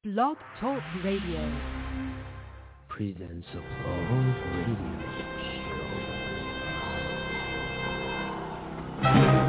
Blog Talk Radio presents Applause Radio Show.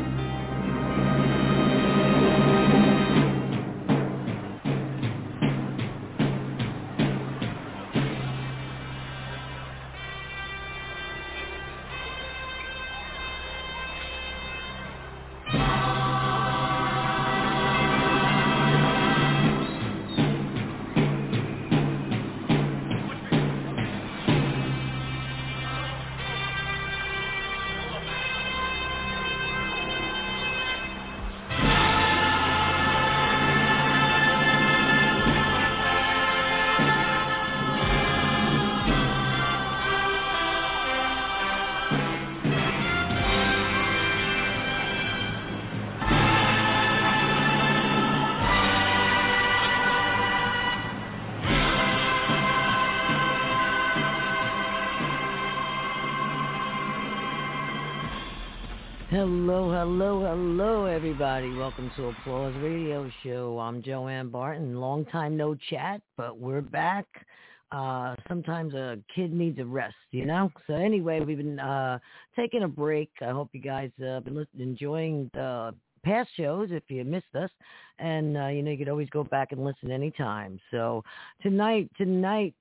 Hello, everybody. Welcome to Applause Radio Show. I'm Joanne Barton. Long time no chat, but we're back. Sometimes a kid needs a rest, you know? So anyway, we've been taking a break. I hope you guys have been enjoying the past shows if you missed us. And, you could always go back and listen anytime. So tonight, we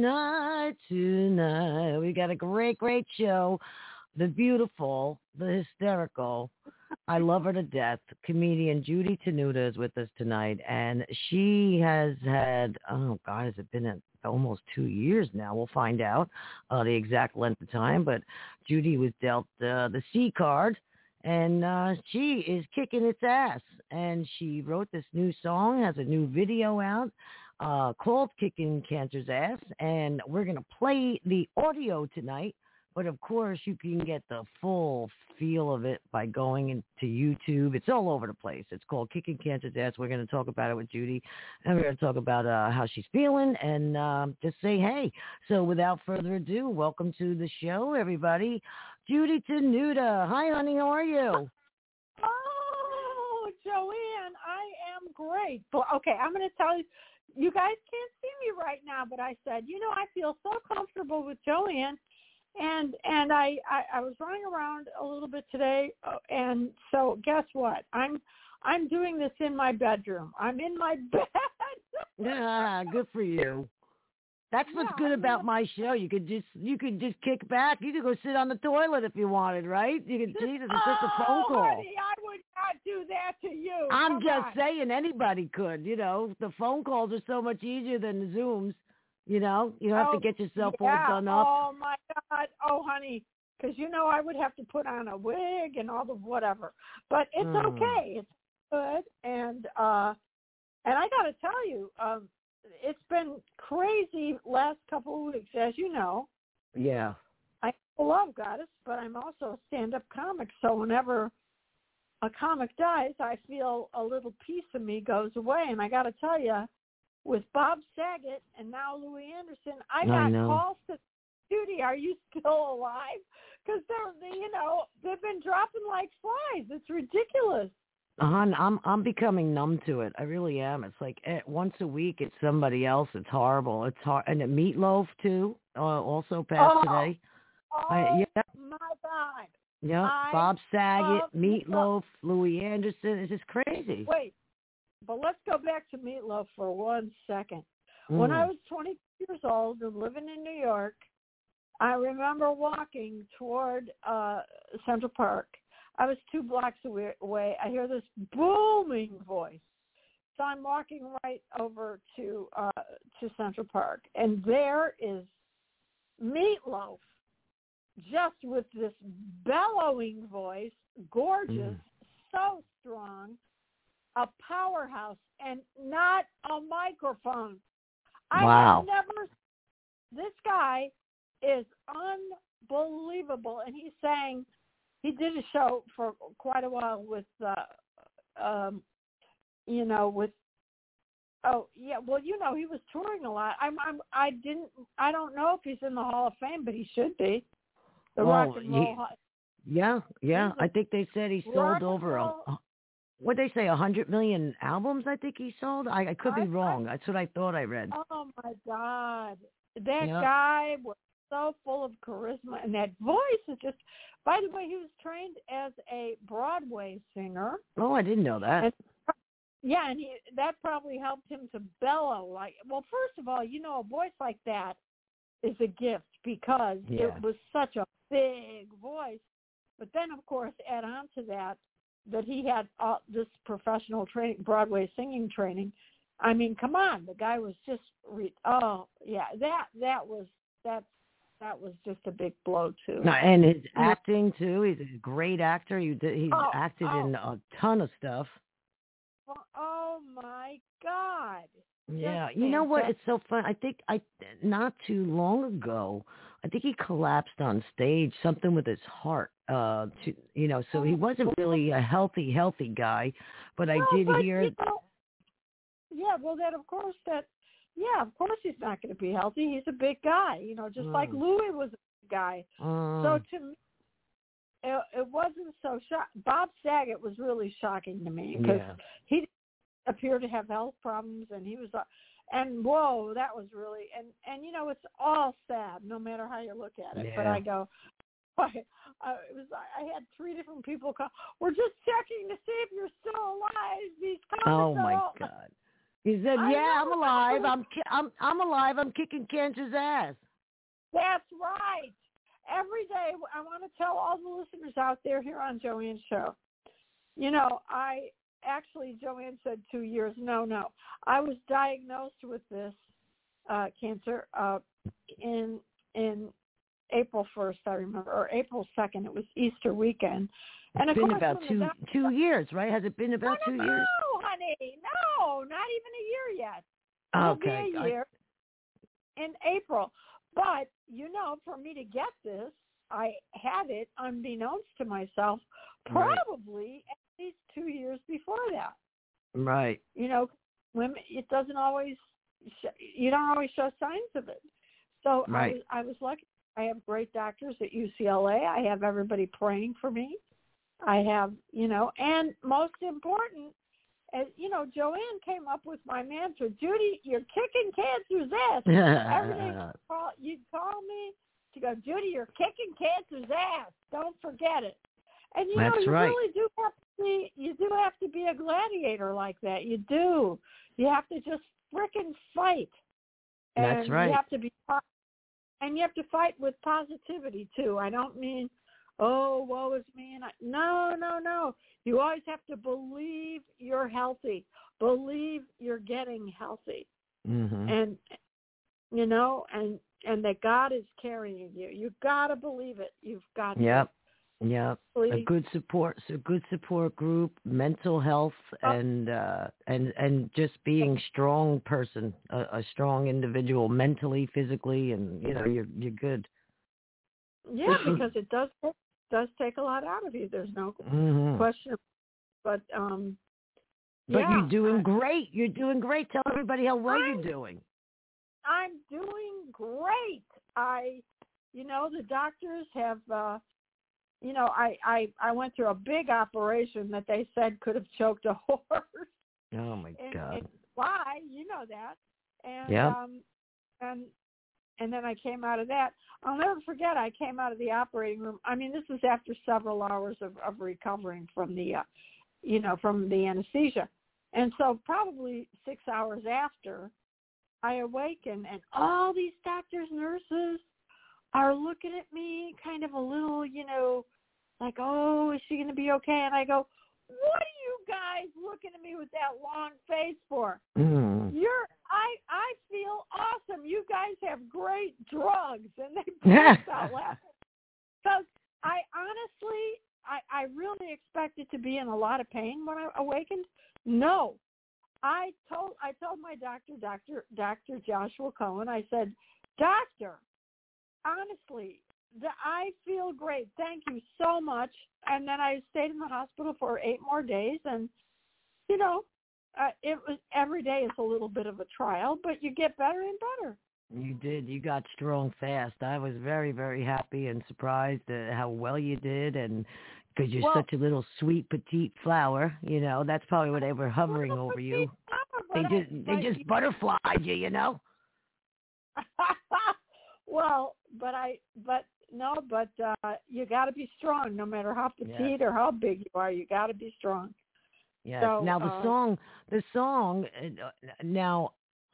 got a great show. The beautiful, the hysterical, I love her to death, comedian Judy Tenuta is with us tonight. And she has had, has it been almost 2 years now? We'll find out the exact length of time. But Judy was dealt the C card, and she is kicking its ass. And she wrote this new song, has a new video out called Kicking Cancer's Ass. And we're going to play the audio tonight. But, of course, you can get the full feel of it by going into YouTube. It's all over the place. It's called Kicking Cancer's Ass. We're going to talk about it with Judy, and we're going to talk about how she's feeling and just say hey. So without further ado, welcome to the show, everybody. Judy Tenuta. Hi, honey. How are you? Oh, Joanne, I am great. But, okay, I'm going to tell you, you guys can't see me right now, but I said, I feel so comfortable with Joanne. And I was running around a little bit today, and so guess what? I'm doing this in my bedroom. I'm in my bed. Yeah, good for you. That's what's good about my show. You could just kick back. You could go sit on the toilet if you wanted, right? You could. Jesus, it's just a phone call. Honey, I would not do that to you. I'm just saying anybody could. The phone calls are so much easier than the Zooms. You don't have to get yourself all done up. Oh, my God. Oh, honey, because, I would have to put on a wig and all the whatever. But it's okay. It's good. And I got to tell you, it's been crazy last couple of weeks, as you know. Yeah. I love Goddess, but I'm also a stand-up comic. So whenever a comic dies, I feel a little piece of me goes away. And I got to tell you, with Bob Saget and now Louis Anderson, I got calls to Judy, are you still alive? Because they've been dropping like flies. It's ridiculous. I'm becoming numb to it. I really am. It's like once a week, it's somebody else. It's horrible. It's hard. And the Meatloaf too, also passed today. My God. Yeah, Bob Saget, Meatloaf, Louis Anderson. It's just crazy. Wait. But let's go back to Meatloaf for 1 second. When I was 20 years old and living in New York, I remember walking toward Central Park. I was 2 blocks away. I hear this booming voice. So I'm walking right over to Central Park. And there is Meatloaf, just with this bellowing voice, gorgeous, so strong. A powerhouse and not a microphone. Wow. This guy is unbelievable. And he did a show for quite a while with, he was touring a lot. I don't know if he's in the Hall of Fame, but he should be. The Rock and Roll. Yeah. I think they said he sold over what they say, 100 million albums, I think he sold. I could be wrong. That's what I thought I read. Oh, my God. That Yep. guy was so full of charisma, and that voice is just, by the way, he was trained as a Broadway singer. Oh, I didn't know that. And, yeah, and that probably helped him to bellow. Well, first of all, a voice like that is a gift because it was such a big voice. But then, of course, add on to that he had this professional training, Broadway singing training. I mean, come on, the guy was just that was just a big blow too. And his acting too. He's a great actor. He's acted in a ton of stuff. Oh my God. Yeah, you know what? It's so fun. I think not too long ago, I think he collapsed on stage, something with his heart. So he wasn't really a healthy guy, but I did hear. Of course he's not going to be healthy. He's a big guy, just like Louis was a big guy. So to me, it wasn't so shocking. Bob Saget was really shocking to me because he appeared to have health problems, and he was, and whoa, that was really, and it's all sad, no matter how you look at it. Yeah. But I go, I had 3 different people call. We're just checking to see if you're still alive. These comments my God. He said, I'm alive. I'm alive. I'm kicking cancer's ass. That's right. Every day, I want to tell all the listeners out there here on Joanne's show, Joanne said 2 years. No. I was diagnosed with this cancer in April 1st, I remember, or April 2nd. It was Easter weekend. And it's been about 2 years, right? Has it been about 2 years? No, honey. No, not even a year yet. It'll be a year in April. But, for me to get this, I had it unbeknownst to myself probably at least 2 years before that. Right. Women, it doesn't always, you don't always show signs of it. So I was lucky. I have great doctors at UCLA. I have everybody praying for me. I have, and most important, Joanne came up with my mantra, Judy, you're kicking cancer's ass. Every day you'd call me to go, Judy, you're kicking cancer's ass. Don't forget it. And really do have to be a gladiator like that. You do. You have to just frickin' fight. And that's right. You have to be, and you have to fight with positivity too. I don't mean, oh, woe is me. No. You always have to believe you're healthy. Believe you're getting healthy. Mm-hmm. And, and that God is carrying you. You've got to believe it. You've got to. Yep. Please. A good support group, mental health, and just being strong person, a strong individual, mentally, physically, and you're good. Yeah, because it does take a lot out of you. There's no question. But you're doing great. You're doing great. Tell everybody how well you're doing. I'm doing great. The doctors have. I went through a big operation that they said could have choked a horse. Oh my God! And why? You know that. And and then I came out of that. I'll never forget. I came out of the operating room. I mean, this was after several hours of recovering from the, from the anesthesia, and so probably 6 hours after, I awakened, and all these doctors, nurses are looking at me kind of a little, like, oh, is she going to be okay? And I go, what are you guys looking at me with that long face for? I feel awesome. You guys have great drugs. And they burst out laughing. Because I honestly, I really expected to be in a lot of pain when I awakened. No. I told my Dr. Joshua Cohen, I said, Doctor, honestly, I feel great. Thank you so much. And then I stayed in the hospital for 8 more days. And, it was every day is a little bit of a trial, but you get better and better. You did. You got strong fast. I was very, very happy and surprised at how well you did. And, because you're such a little sweet petite flower. You know, that's probably why they were hovering over you. They just butterflied you. You know. Well, but you got to be strong, no matter how petite or how big you are. You got to be strong. Yes. So, now the song. Now,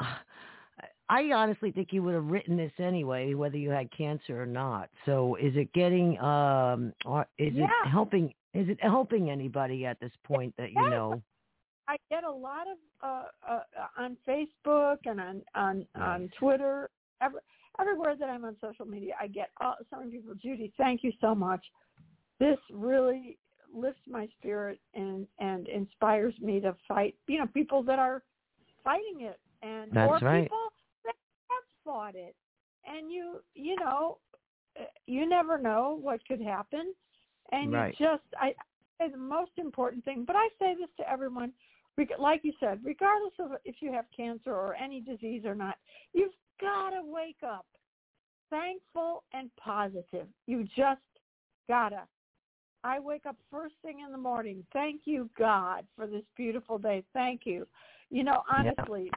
I honestly think you would have written this anyway, whether you had cancer or not. So, is it getting? Or is it helping? Is it helping anybody at this point that you know? I get a lot of on Facebook and on Twitter, everywhere that I'm on social media. I get so many people. Judy, thank you so much. This really lifts my spirit and inspires me to fight. You know, people that are fighting it, and that's right. People that have fought it, and you know, you never know what could happen, and you just I say the most important thing. But I say this to everyone. Like you said, regardless of if you have cancer or any disease or not, you've got to wake up thankful and positive. You just got to. I wake up first thing in the morning. Thank you, God, for this beautiful day. Thank you. You know, honestly,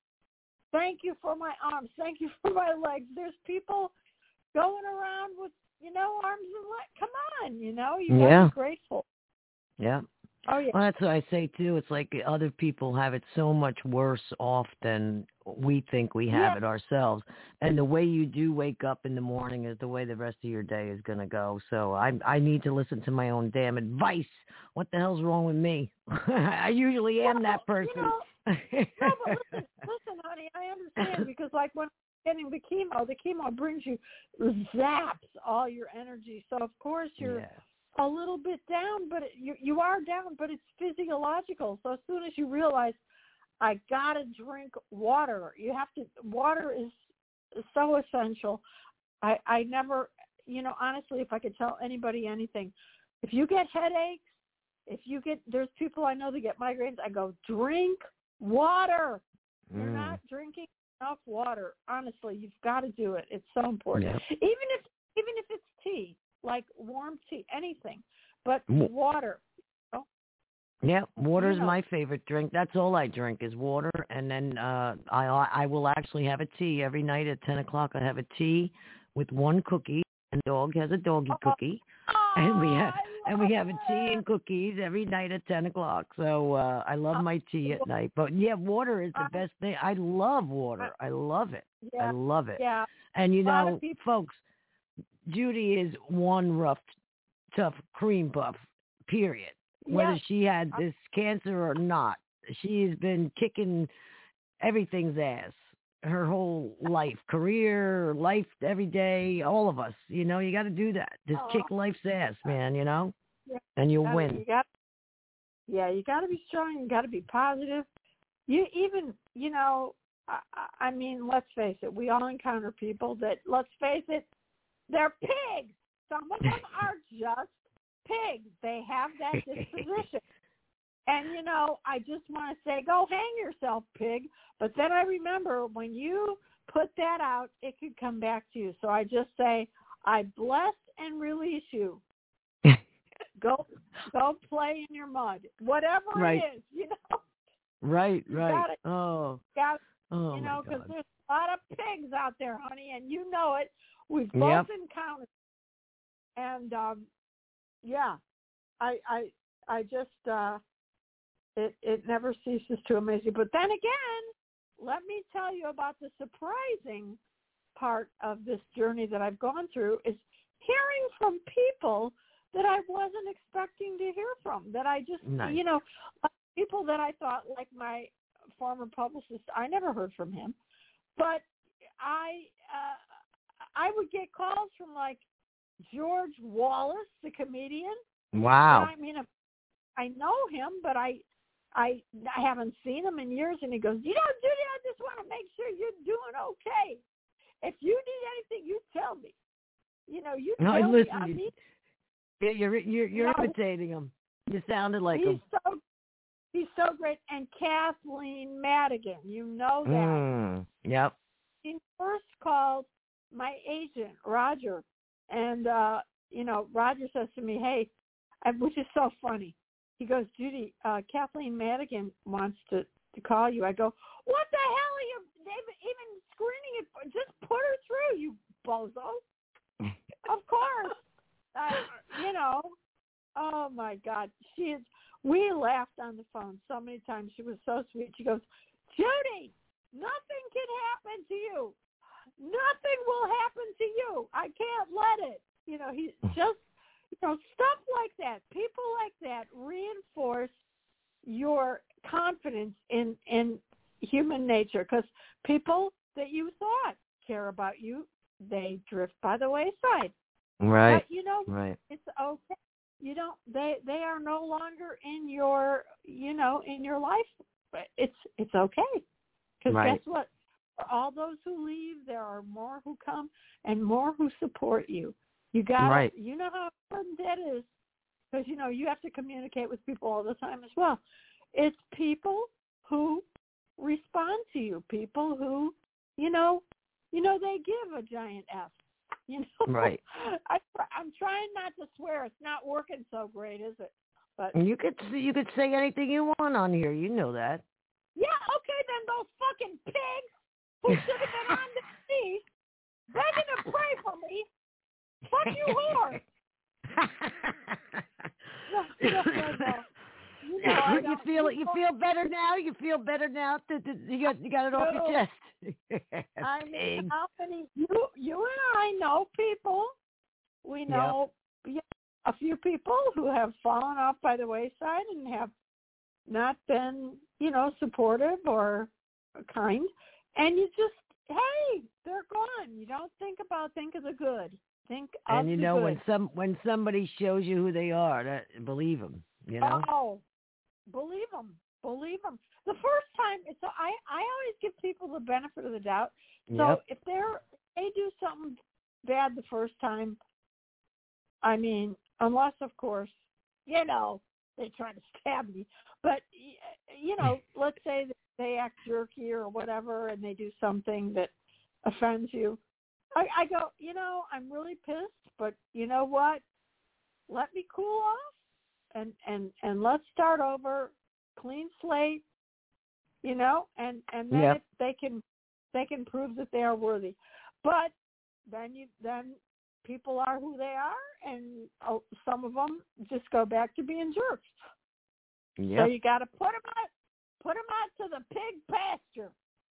thank you for my arms. Thank you for my legs. There's people going around with, arms and legs. Come on, you got to be grateful. Yeah. Oh, yeah. Well, that's what I say, too. It's like other people have it so much worse off than we think we have it ourselves. And the way you do wake up in the morning is the way the rest of your day is going to go. So I need to listen to my own damn advice. What the hell's wrong with me? I usually am that person. No, but listen, honey, I understand because, like, when I'm getting the chemo brings you, zaps all your energy. So, of course, you're a little bit down, but you are down, but it's physiological. So as soon as you realize, I got to drink water, water is so essential. I never, honestly, if I could tell anybody anything, if you get headaches, there's people I know that get migraines, I go, drink water. You're not drinking enough water. Honestly, you've got to do it. It's so important. Yeah. Even if it's tea, like warm tea, anything, but water. Yeah, water is my favorite drink. That's all I drink is water, and then I will actually have a tea every night at 10 o'clock. I have a tea with one cookie, and dog has a doggy cookie, and we have a tea and cookies every night at 10 o'clock. So I love my tea at night. But yeah, water is the best thing. I love water. I love it. Yeah, I love it. Yeah. And folks, Judy is one rough, tough cream puff, period. Whether she had this cancer or not, she's been kicking everything's ass her whole life, career, life, every day, all of us. You got to do that. Just kick life's ass, man, and you'll win. You got to be strong. You got to be positive. You even, I mean, let's face it, we all encounter people that, let's face it, they're pigs. Some of them are just pigs. They have that disposition. And, I just want to say, go hang yourself, pig. But then I remember when you put that out, it could come back to you. So I just say, I bless and release you. Go play in your mud, whatever it is, Right. Because because there's a lot of pigs out there, honey, and you know it. We've both encountered. And I just it never ceases to amaze you. But then again, let me tell you about the surprising part of this journey that I've gone through is hearing from people that I wasn't expecting to hear from. That I just people that I thought, like my former publicist, I never heard from him, but I would get calls from like George Wallace, the comedian. Wow. I mean, I know him, but I haven't seen him in years. And he goes, Judy, I just want to make sure you're doing okay. If you need anything, you tell me. You tell me. I mean, you're imitating him. You sounded like him. He's so great. And Kathleen Madigan, you know that. Yep. He first called my agent, Roger. And, Roger says to me, hey, which is so funny. He goes, Judy, Kathleen Madigan wants to call you. I go, what the hell are you even screening it for? Just put her through, you bozo. Of course. Oh, my God. We laughed on the phone so many times. She was so sweet. She goes, Judy, nothing can happen to you. Nothing will happen to you. I can't let it. He's just, stuff like that. People like that reinforce your confidence in human nature, because people that you thought care about you, they drift by the wayside. Right. But, right. It's okay. They are no longer in your, in your life. But it's okay. Because guess what? For all those who leave, there are more who come and more who support you. You got you know how important that is, because you have to communicate with people all the time as well. It's people who respond to you, people who they give a giant F. Right. I'm trying not to swear. It's not working so great, is it? But you could say anything you want on here. You know that. Yeah. Okay, then those fucking pigs who should have been on the sea begging to pray for me. Fuck you, whore. No. You feel better now. You feel better now that you got it off your chest. I mean, how many you and I know people? We know a few people who have fallen off by the wayside and have not been, supportive or kind, and you just, hey, they're gone. You don't think of the good. Think of the good. when somebody shows you who they are, believe them. Oh, believe them. The first time, so I always give people the benefit of the doubt. So if they do something bad the first time, I mean, unless of course, they try to stab me. But let's say that they act jerky or whatever, and they do something that offends you. I go, I'm really pissed, but you know what? Let me cool off, and let's start over, clean slate, and then if they can prove that they are worthy. But then people are who they are, and some of them just go back to being jerks. Yep. So you got to put them out to the pig pasture.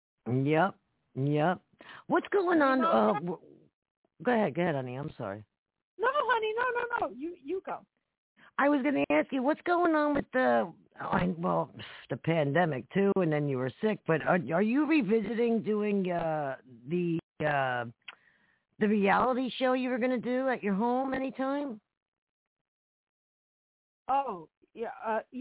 Yep. What's going on? Go ahead, honey. I'm sorry. No, honey, no. You go. I was going to ask you, what's going on with the pandemic too, and then you were sick. But are you revisiting doing the reality show you were going to do at your home anytime? Oh yeah,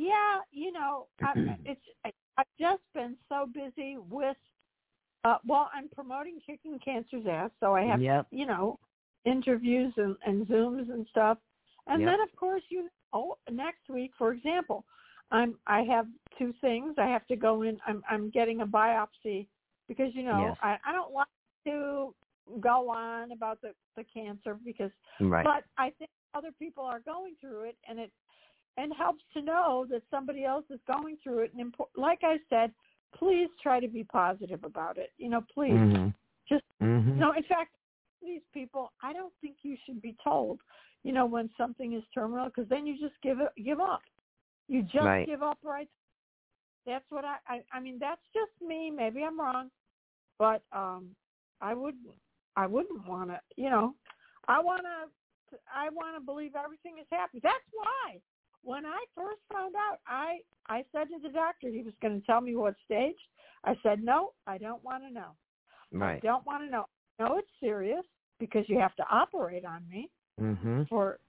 I've just been so busy with. I'm promoting Kicking Cancer's Ass, so I have interviews and Zooms and stuff, and then of course next week, for example, I have two things. I have to go in. I'm getting a biopsy because I don't like to go on about the cancer because, but I think other people are going through it, and it helps to know that somebody else is going through it. And like I said, please try to be positive about it. Please just in fact, these people, I don't think you should be told, when something is terminal, because then you just give up. You just give up, right? That's what I mean, that's just me. Maybe I'm wrong, but I wouldn't want to, I want to believe everything is happy. That's why when I first found out, I said to the doctor, he was going to tell me what stage. I said, no, I don't want to know. Right. I don't want to know. No, it's serious because you have to operate on me for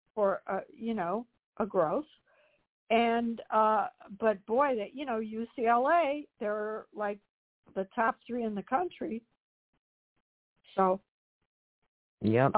a growth. And, but boy, that, UCLA, they're like the top 3 in the country. So, Yep.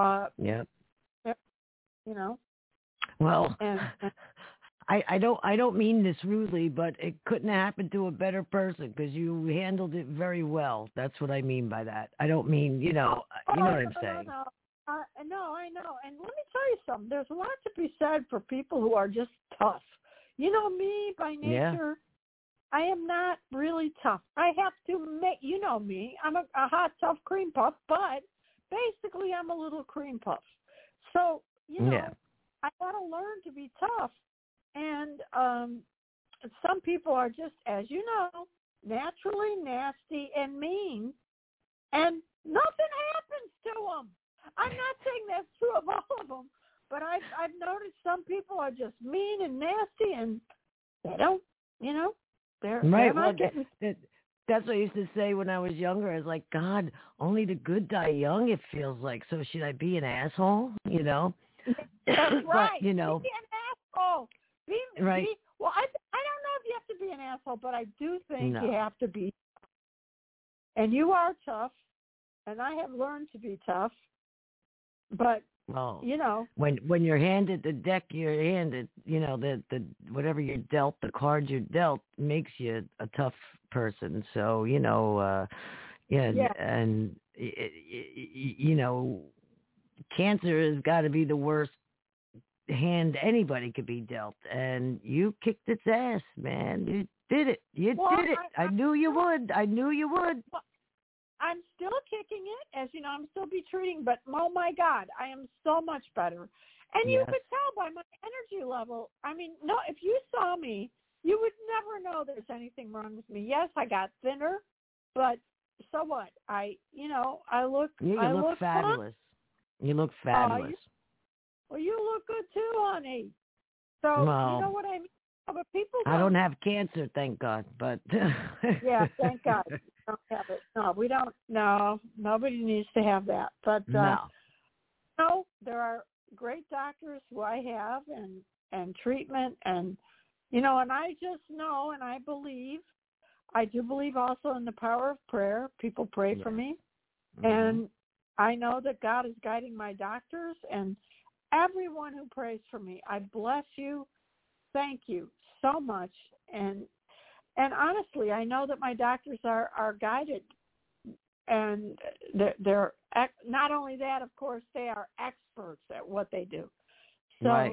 Well, and I don't mean this rudely, but it couldn't happen to a better person because you handled it very well. That's what I mean by that. I don't mean, you know what I'm saying. No, I know. And let me tell you something. There's a lot to be said for people who are just tough. You know me by nature. I am not really tough. I have to make, you know me, I'm a hot, tough cream puff, but basically I'm a little cream puff. So, I got to learn to be tough. And some people are just, as you know, naturally nasty and mean, and nothing happens to them. I'm not saying that's true of all of them, but I've noticed some people are just mean and nasty, and they don't, they're not getting. That's what I used to say when I was younger. I was like, God, only the good die young, it feels like. So should I be an asshole, That's right. But, Be an asshole. Right. Well, I don't know if you have to be an asshole, but I do think you have to be. And you are tough, and I have learned to be tough. But when you're handed the deck, you're handed, the whatever you're dealt, the cards you're dealt makes you a tough person. So and cancer has got to be the worst hand anybody could be dealt, and you kicked its ass, man. You did it. You did it. I knew you would. Well, I'm still kicking it, as you know. I'm still be treating, but oh my God, I am so much better. And you could tell by my energy level. I mean, no, if you saw me, you would never know there's anything wrong with me. Yes, I got thinner, but so what? I look. You look fabulous. Fun. You look fabulous. Well, you look good too, honey. So you know what I mean. But people don't have cancer, thank God. But yeah, thank God. We don't have it. No, we don't. No, nobody needs to have that. But no, there are great doctors who I have and treatment and and I just know and I believe. I do believe also in the power of prayer. People pray for me, and I know that God is guiding my doctors and everyone who prays for me. I bless you. Thank you so much. And honestly, I know that my doctors are guided, and they're not only that, of course, they are experts at what they do. So, right.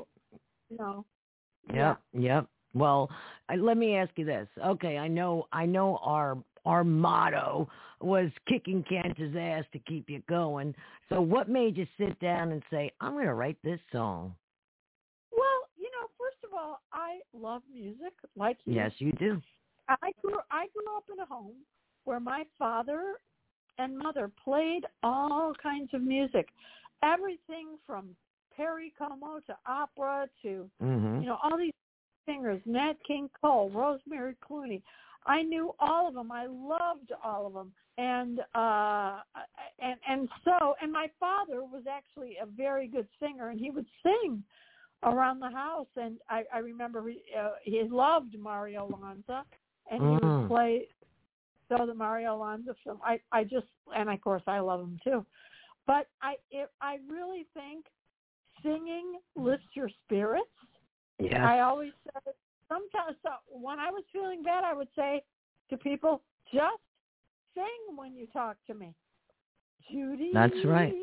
Yep. Well, let me ask you this. Okay, I know our motto was kicking cancer's ass to keep you going. So what made you sit down and say, I'm going to write this song? Well, first of all, I love music like you. Yes, you do. I grew up in a home where my father and mother played all kinds of music, everything from Perry Como to opera to, all these singers, Nat King Cole, Rosemary Clooney. I knew all of them. I loved all of them. And my father was actually a very good singer, and he would sing around the house. And I remember he loved Mario Lanza, and he would play the Mario Lanza film. And of course I love him too. But I really think singing lifts your spirits. Yes. I always said sometimes when I was feeling bad, I would say to people, just sing when you talk to me. Judy. That's right.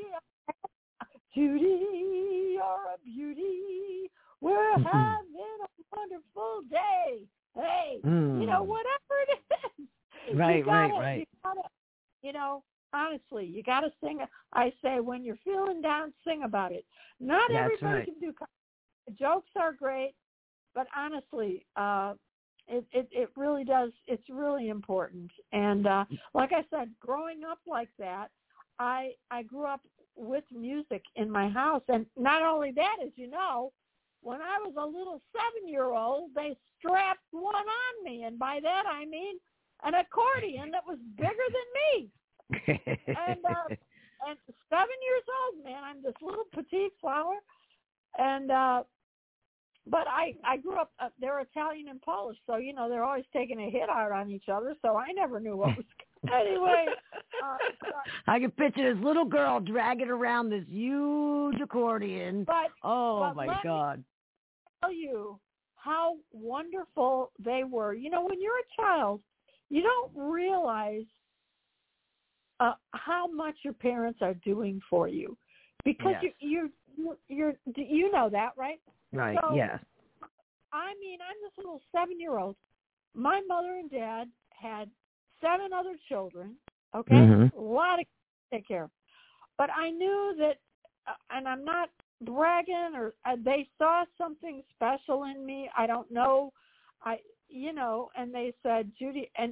Judy, you're a beauty. We're having a wonderful day. Hey, whatever it is. Right. You gotta, honestly, you got to sing. I say when you're feeling down, sing about it. Not everybody can do comedy. The jokes are great, but honestly, it really does. It's really important. And like I said, growing up like that, I grew up with music in my house. And not only that, as you know, when I was a little 7-year-old, they strapped one on me. And by that, I mean an accordion that was bigger than me. And 7 years old, man, I'm this little petite flower. And but I grew up, they're Italian and Polish, so, they're always taking a hit out on each other, so I never knew what was anyway. I can picture this little girl dragging around this huge accordion. But my God. Tell you how wonderful they were. When you're a child, you don't realize how much your parents are doing for you. because Yes. you know that, right? Right. So, Yes. I mean, I'm this little 7-year-old. My mother and dad had 7 other children. Okay, Mhm. a lot of kids to take care of. But I knew that, and I'm not bragging, or they saw something special in me. I don't know. And they said, Judy, and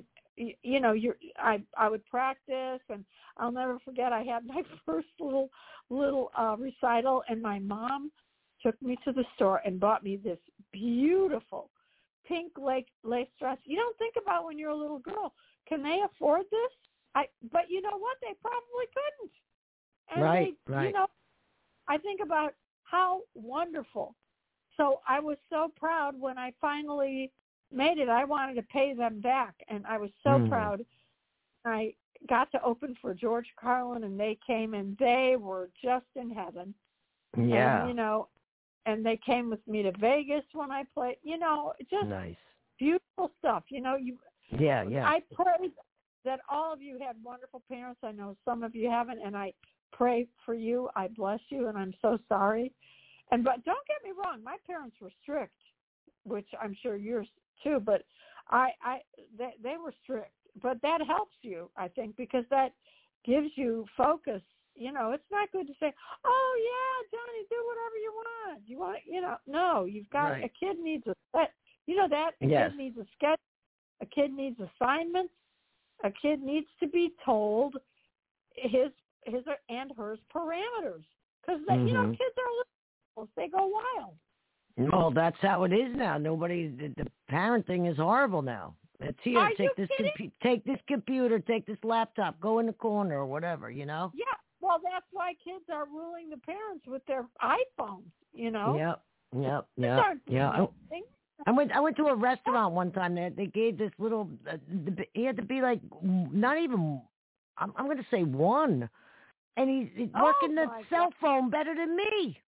I would practice, and I'll never forget. I had my first little recital, and my mom took me to the store and bought me this beautiful pink lace dress. You don't think about when you're a little girl, can they afford this? But you know what? They probably couldn't. And Right. I think about how wonderful. So I was so proud when I finally made it. I wanted to pay them back, and I was so proud. I got to open for George Carlin, and they came, and they were just in heaven. Yeah. And, and they came with me to Vegas when I played. Just Nice. beautiful stuff. Yeah. I pray that all of you had wonderful parents. I know some of you haven't, and I pray for you. I bless you, and I'm so sorry. But don't get me wrong, my parents were strict, which I'm sure yours too. But they were strict. But that helps you, I think, because that gives you focus. It's not good to say, "Oh yeah, Johnny, do whatever you want." No, you've got Right. a kid needs a set. A Yes. kid needs a sketch. A kid needs assignments. A kid needs to be told his and hers parameters, because kids are little, they go wild. Well, that's how it is now. The parenting is horrible now. It's here. Are Take you this take this computer, take this laptop, go in the corner or whatever. Yeah. Well, that's why kids are ruling the parents with their iPhones. Yep. Kids aren't doing anything. I went to a restaurant one time. They gave this little. He had to be like not even. I'm going to say 1, and he's working the cell phone better than me.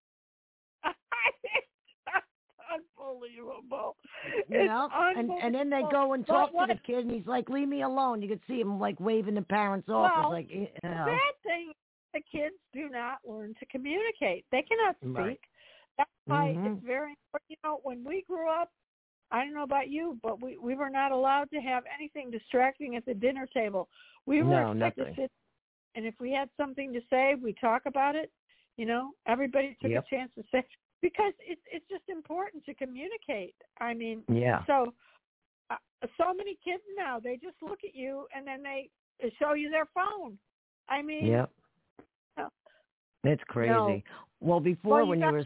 Unbelievable. And then they go and talk to the kid, and he's like, "Leave me alone." You could see him like waving the parents off. Well, It's like, that thing, the kids do not learn to communicate. They cannot speak. Right. That's why it's very important. When we grew up, I don't know about you, but we were not allowed to have anything distracting at the dinner table. We were expected to sit, and if we had something to say, we talk about it. Everybody took a chance to say, because it's just important to communicate. I mean, so many kids now, they just look at you and then they show you their phone. I mean, it's crazy. No. Well, before when you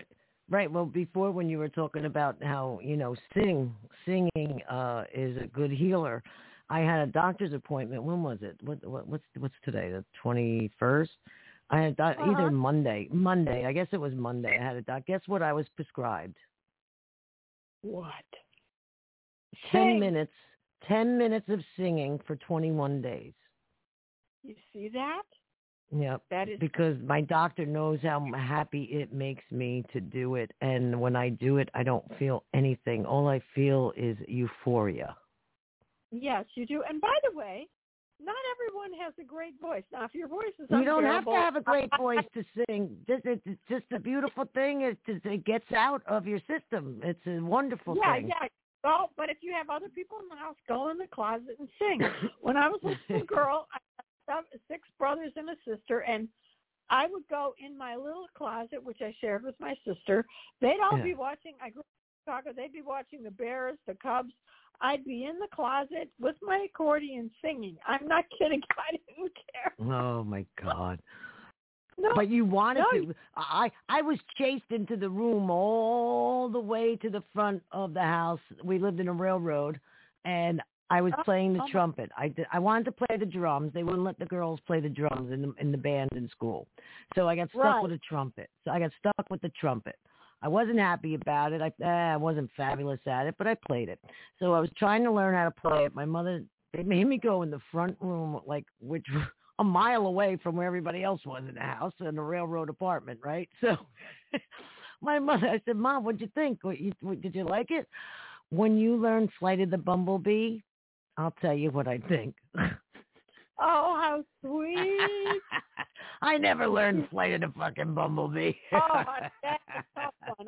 were talking about how singing is a good healer. I had a doctor's appointment. When was it? What's today? The 21st. I had either Monday. I guess it was Monday. I had a doc. Guess what I was prescribed? What? 10 minutes. 10 minutes of singing for 21 days. You see that? Yep. That is because my doctor knows how happy it makes me to do it, and when I do it, I don't feel anything. All I feel is euphoria. Yes, you do. And by the way, not everyone has a great voice. Now, if your voice is you don't have unbearable, to have a great voice to sing. It's just the beautiful thing is it gets out of your system. It's a wonderful thing. Yeah. Well, but if you have other people in the house, go in the closet and sing. When I was a little girl, I had 6 brothers and a sister, and I would go in my little closet, which I shared with my sister. They'd all be watching. I grew up in Chicago. They'd be watching the Bears, the Cubs. I'd be in the closet with my accordion singing. I'm not kidding. I didn't care. Oh, my God. No, but you wanted to. I was chased into the room all the way to the front of the house. We lived in a railroad, and I was playing the trumpet. I wanted to play the drums. They wouldn't let the girls play the drums in the band in school. So I got stuck with a trumpet. So I got stuck with the trumpet. I wasn't happy about it. I wasn't fabulous at it, but I played it. So I was trying to learn how to play it. My mother, they made me go in the front room, which a mile away from where everybody else was in the house, in a railroad apartment, right? So my mother, I said, Mom, what'd you think? Did you like it? When you learn Flight of the Bumblebee, I'll tell you what I think. Oh, how sweet. I never learned Flight of the fucking Bumblebee. Oh, that's a tough one.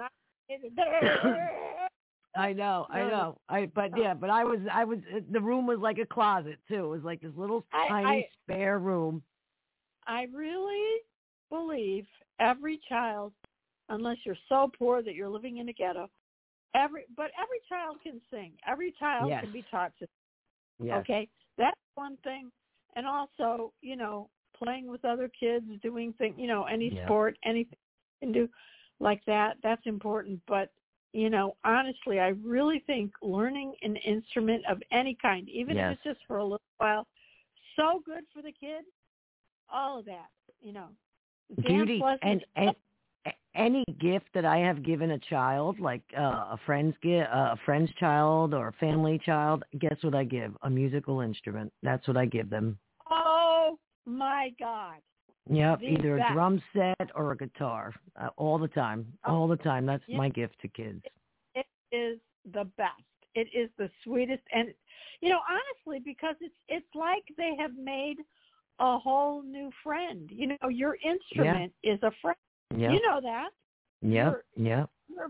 I know. But I was. The room was like a closet too. It was like this little tiny spare room. I really believe every child, unless you're so poor that you're living in a ghetto, every child can sing. Every child can be taught to sing. Yes. Okay, that's one thing. And also, playing with other kids, doing things, any sport, anything you can do like that, that's important. But, honestly, I really think learning an instrument of any kind, even if it's just for a little while, so good for the kid. All of that, Judy, and any gift that I have given a child, like a friend's child or a family child, guess what I give? A musical instrument. That's what I give them. Oh my God! Yep, either a drum set or a guitar. All the time. That's my gift to kids. It is the best. It is the sweetest, and honestly, because it's like they have made a whole new friend. Your instrument is a friend. Yep. You know that. Yep. Your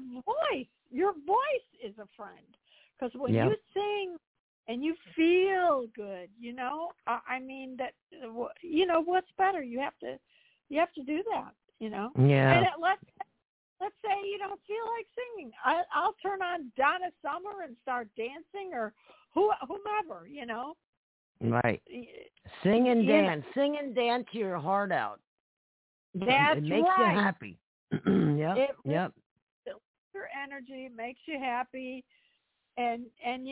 voice is a friend. Because when you sing and you feel good, I mean that. What's better? You have to do that. Yeah. And let's say you don't feel like singing. I'll turn on Donna Summer and start dancing, or whomever. Right. Sing and dance. Sing and dance your heart out. That's it makes you happy. Yep. It your energy, makes you happy, and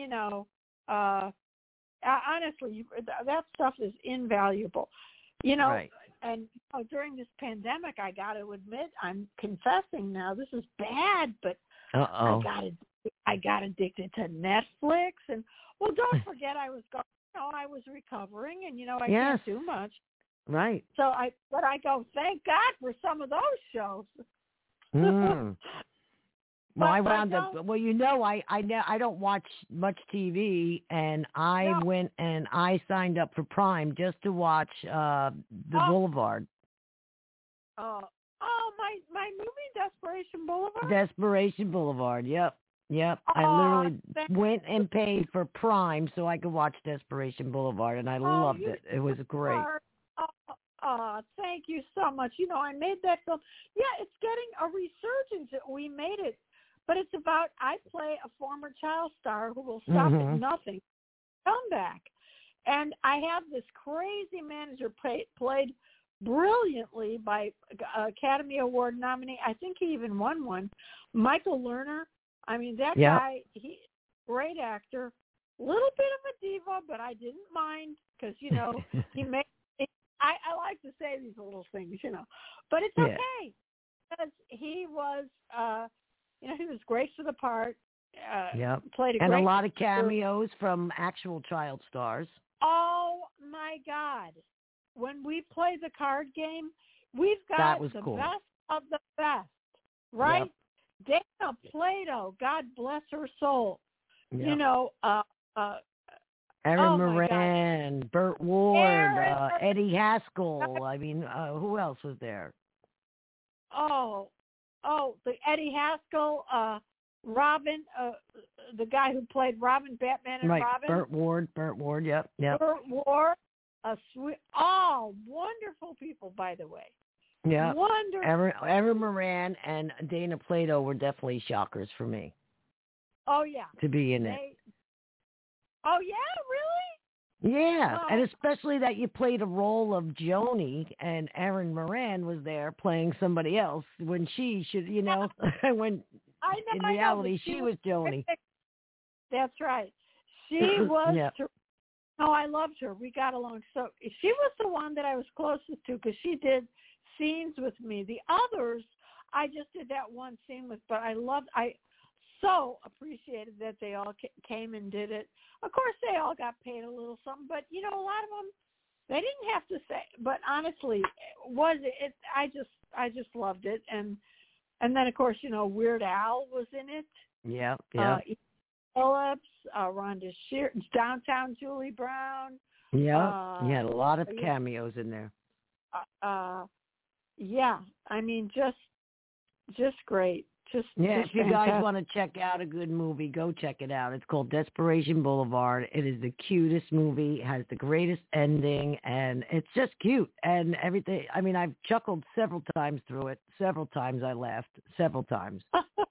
honestly, that stuff is invaluable. Right. And during this pandemic, I got to admit, I'm confessing now, this is bad, but I got addicted to Netflix, and don't forget I was recovering, and I can't do much. Right. So I go, thank God for some of those shows. Well, I wound up. Well, I don't watch much TV, and I went and I signed up for Prime just to watch the Boulevard. My movie, Desperation Boulevard. Desperation Boulevard. Yep. I literally went and paid for Prime so I could watch Desperation Boulevard, and I loved it. It was great. Thank you so much. I made that film. Yeah, it's getting a resurgence. We made it. But it's about, I play a former child star who will stop at nothing, come back. And I have this crazy manager played brilliantly by Academy Award nominee. I think he even won one. Michael Lerner. I mean, that guy, he's a great actor. Little bit of a diva, but I didn't mind because, he made I like to say these little things, but it's okay because he was, he was great for the part. Played a a lot of cameos from actual child stars. Oh my God! When we play the card game, we've got the best of the best, right? Yep. Dana Plato, God bless her soul. Yep. Erin Moran, Burt Ward, Eddie Haskell. I mean, who else was there? The Eddie Haskell, Robin, the guy who played Robin, Batman and Robin. Burt Ward, yep. Burt Ward, wonderful people, by the way. Yeah. Wonderful. Erin Moran and Dana Plato were definitely shockers for me. Oh, yeah. To be in it. Oh, yeah, really? Yeah, and especially that you played a role of Joni, and Erin Moran was there playing somebody else when she should, when in reality she was Joni. That's right. She was. I loved her. We got along. So she was the one that I was closest to because she did scenes with me. The others, I just did that one scene with, but I so appreciated that they all came and did it. Of course, they all got paid a little something, but a lot of them they didn't have to say. But honestly, I just loved it, and then of course Weird Al was in it. Yeah. Phillips, Rhonda Shear, Downtown Julie Brown. Yeah, you had a lot of cameos in there. yeah, I mean, just great. Just if you fantastic. guys want to check out a good movie, go check it out. It's called Desperation Boulevard. It is the cutest movie, has the greatest ending, and it's just cute and everything. I mean, I've chuckled several times through it. Several times I laughed. Several times.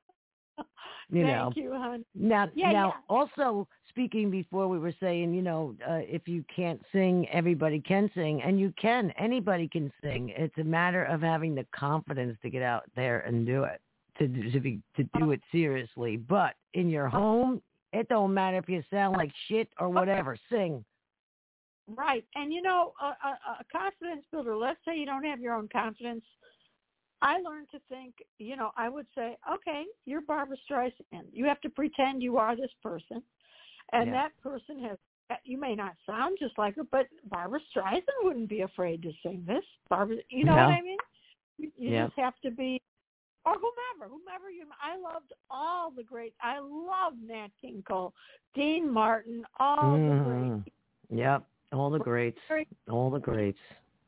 Thank you, hon. Now, also speaking before, we were saying, if you can't sing, everybody can sing, and you can. Anybody can sing. It's a matter of having the confidence to get out there and do it, to do it seriously. But in your home, it don't matter if you sound like shit or whatever. Sing. Right, and a confidence builder. Let's say you don't have your own confidence. I learned to think, I would say, okay, you're Barbra Streisand. You have to pretend you are this person. And that person you may not sound just like her, but Barbra Streisand wouldn't be afraid to sing this. Barbra, you know what I mean? You just have to be, or whomever you, I loved all the great, I love Nat King Cole, Dean Martin, all the greats. Yep, all the greats. All the greats.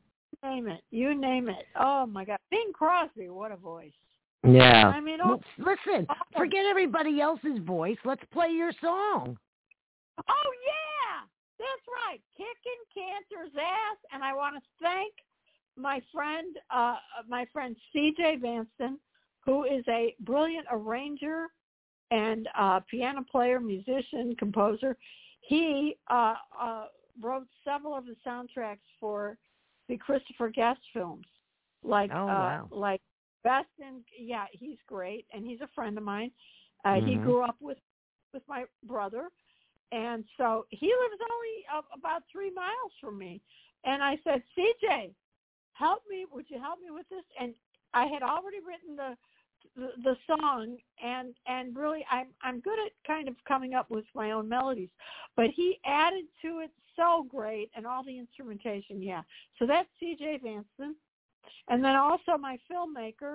You name it. Oh my God, Bing Crosby, what a voice! Yeah. I mean, listen, forget everybody else's voice. Let's play your song. Oh yeah, that's right, Kicking Cancer's Ass. And I want to thank my friend C.J. Vanston, who is a brilliant arranger and piano player, musician, composer. He wrote several of the soundtracks for the Christopher Guest films, like Best in, he's great, and he's a friend of mine. He grew up with my brother, and so he lives only about 3 miles from me. And I said, CJ, would you help me with this? And I had already written the song, and really I'm good at kind of coming up with my own melodies, but he added to it so great, and all the instrumentation, So that's C.J. Vanston. And then also my filmmaker,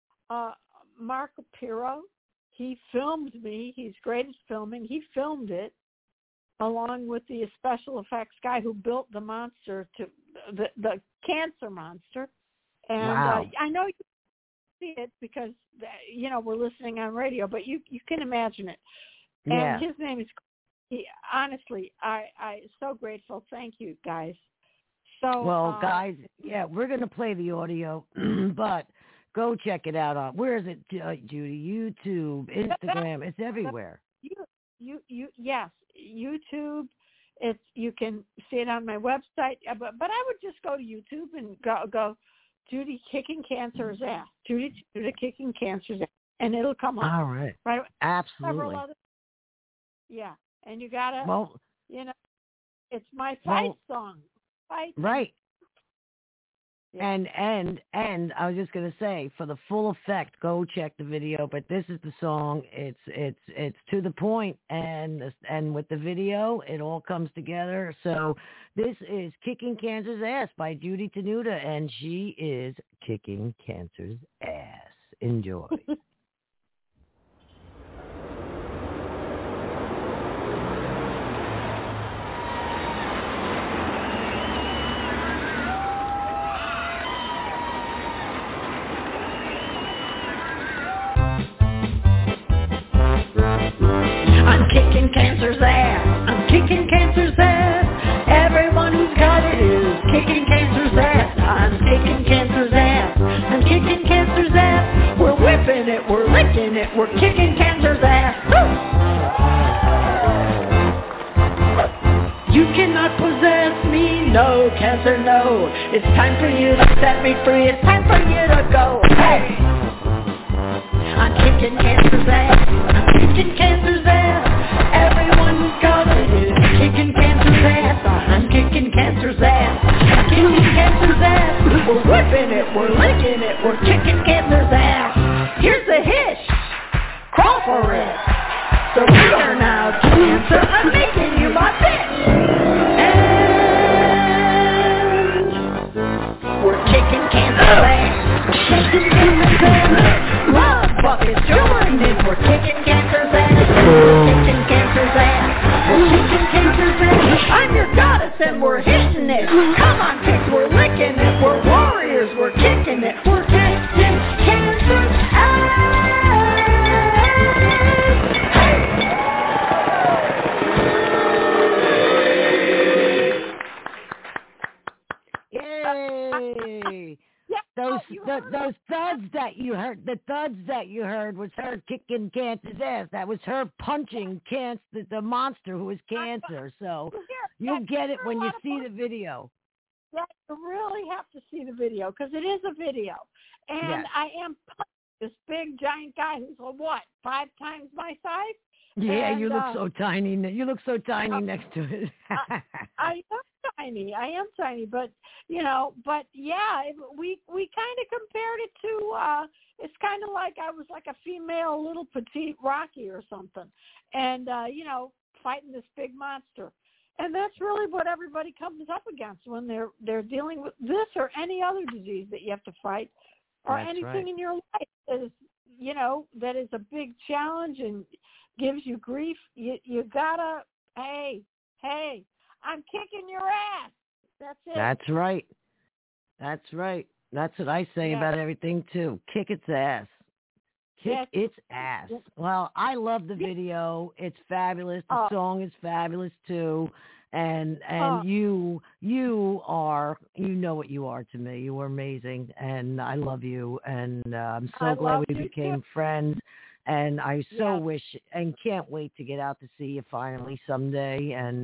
Mark Apiro, he filmed me. He's great at filming. He filmed it along with the special effects guy who built the monster, to the cancer monster. And I know you see it because, we're listening on radio, but you can imagine it. And his name is, honestly, I so grateful. Thank you, guys. So, guys, we're going to play the audio, but go check it out on, where is it, Judy? YouTube, Instagram, it's everywhere. Yes, YouTube. You can see it on my website, but I would just go to YouTube and go Judy Kicking Cancer's Ass. Judy Kicking Cancer's Ass, and it'll come up. All right. Right. Absolutely. And you gotta, it's my fight song. Fight. Right. Yeah. And I was just gonna say, for the full effect, go check the video. But this is the song. It's to the point, and with the video, it all comes together. So this is Kicking Cancer's Ass by Judy Tenuta, and she is kicking cancer's ass. Enjoy. I'm kicking cancer's ass. I'm kicking cancer's ass. Everyone who's got it is kicking cancer's ass. I'm kicking cancer's ass. I'm kicking cancer's ass. We're whipping it. We're licking it. We're kicking cancer's ass. Woo! You cannot possess me. No, cancer, no. It's time for you to set me free. It's time for you to go. Hey! I'm kicking cancer's ass. I'm kicking cancer's ass. Everyone who's got it is kicking cancer's ass. I'm kicking cancer's ass. I'm kicking cancer's ass. We're whipping it. We're licking it. We're kicking cancer's ass. Here's the hitch. Crawl for it. Surrender now, cancer. I'm making you my bitch. And we're kicking cancer's ass. Kicking cancer's ass. Love buckets joining. We're kicking cancer's ass. We're kicking cancer's ass. We're kicking cancer's ass. I'm your goddess and we're hitting it. Come on, kids, we're licking it. We're warriors. We're kicking it. We're Hey. Those thuds that you heard, was her kicking Cancer's ass. That was her punching Cancer, the monster who is Cancer. So you'll get it when you see the video. Yeah, you really have to see the video because it is a video. And yes. I am this big giant guy who's 5 times my size? Yeah, and, you look so tiny. You look so tiny next to it. I am tiny, but we kind of compared it to. It's kind of like I was like a female little petite Rocky or something, and fighting this big monster. And that's really what everybody comes up against when they're dealing with this or any other disease that you have to fight, or that's anything right. in your life that is that is a big challenge and gives you grief. You gotta, hey, I'm kicking your ass. That's it. That's right. That's what I say about everything too. Kick its ass. Kick its ass. Well, I love the video. It's fabulous. The song is fabulous too. And you are, what you are to me. You are amazing, and I love you. And I'm so glad we became friends. And I so wish and can't wait to get out to see you finally someday. And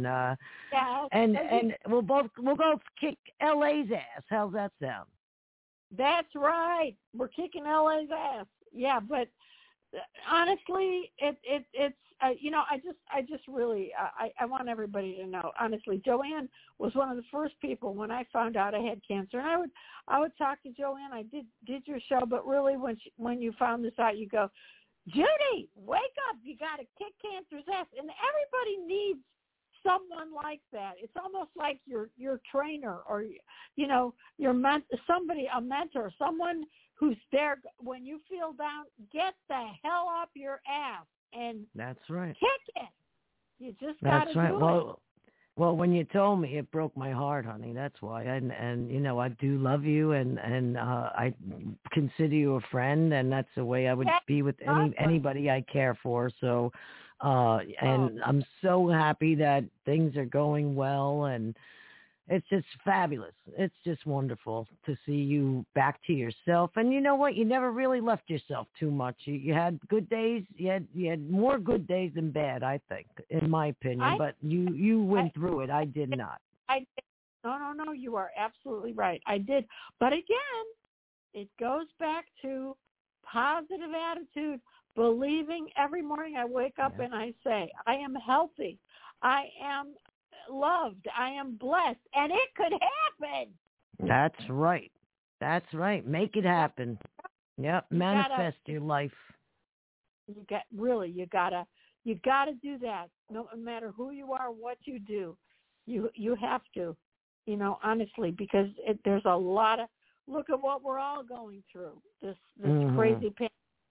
and we'll go kick LA's ass. How's that sound? That's right. We're kicking LA's ass. Yeah, but honestly, it's I just really I want everybody to know. Honestly, Joanne was one of the first people when I found out I had cancer, and I would talk to Joanne. I did your show, but really when you found this out, you go, Judy, wake up! You got to kick cancer's ass, and everybody needs someone like that. It's almost like your trainer or your a mentor, someone who's there when you feel down. Get the hell up your ass and that's right. Kick it. You just got to do it. Well, when you told me, it broke my heart, honey. That's why. And I do love you, and I consider you a friend, and that's the way I would be with anybody I care for. So, and I'm so happy that things are going well, and it's just fabulous. It's just wonderful to see you back to yourself. And you know what? You never really left yourself too much. You had good days. You had more good days than bad, I think, in my opinion. But you went through it. I did not. I did. No. You are absolutely right. I did. But again, it goes back to positive attitude, believing every morning I wake up and I say, I am healthy. I am loved. I am blessed, and it could happen. That's right. Make it happen. Yep. Manifest your life. You gotta do that. No matter who you are, what you do, you have to. Honestly, because there's a lot of. Look at what we're all going through. This crazy pain.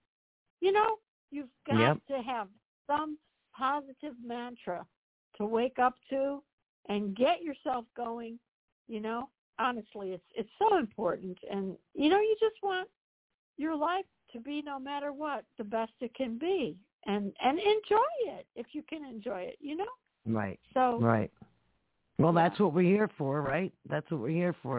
You've got to have some positive mantra to wake up to and get yourself going. Honestly, it's so important. And, you just want your life to be, no matter what, the best it can be. And enjoy it if you can enjoy it, Right. So. Right. Well, that's what we're here for, right? That's what we're here for.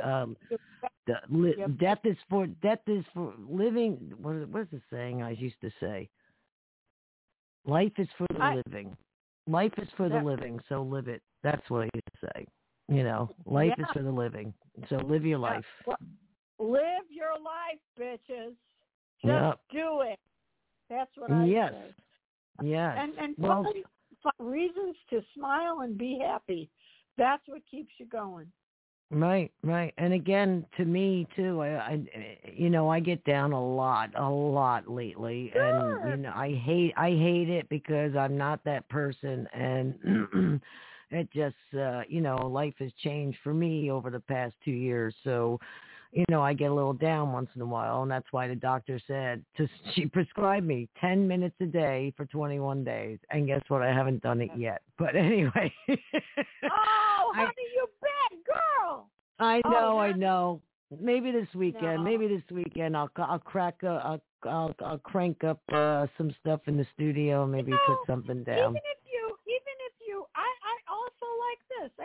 Death is for living. What's the saying I used to say? Life is for the living. Life is for the living, so live it. That's what I used to say. Life is for the living, so live your life. Well, live your life, bitches. Just do it. That's what I say. Yes. And find reasons to smile and be happy. That's what keeps you going. Right. And again, to me too, I get down a lot lately. Sure. And I hate it because I'm not that person, and it just life has changed for me over the past 2 years. So I get a little down once in a while, and that's why the doctor said she prescribed me 10 minutes a day for 21 days. And guess what? I haven't done it yet. But anyway. Oh, honey, you bad girl. I know. Maybe this weekend. I'll crank up some stuff in the studio. Maybe put something down. Even if you, I also like this. I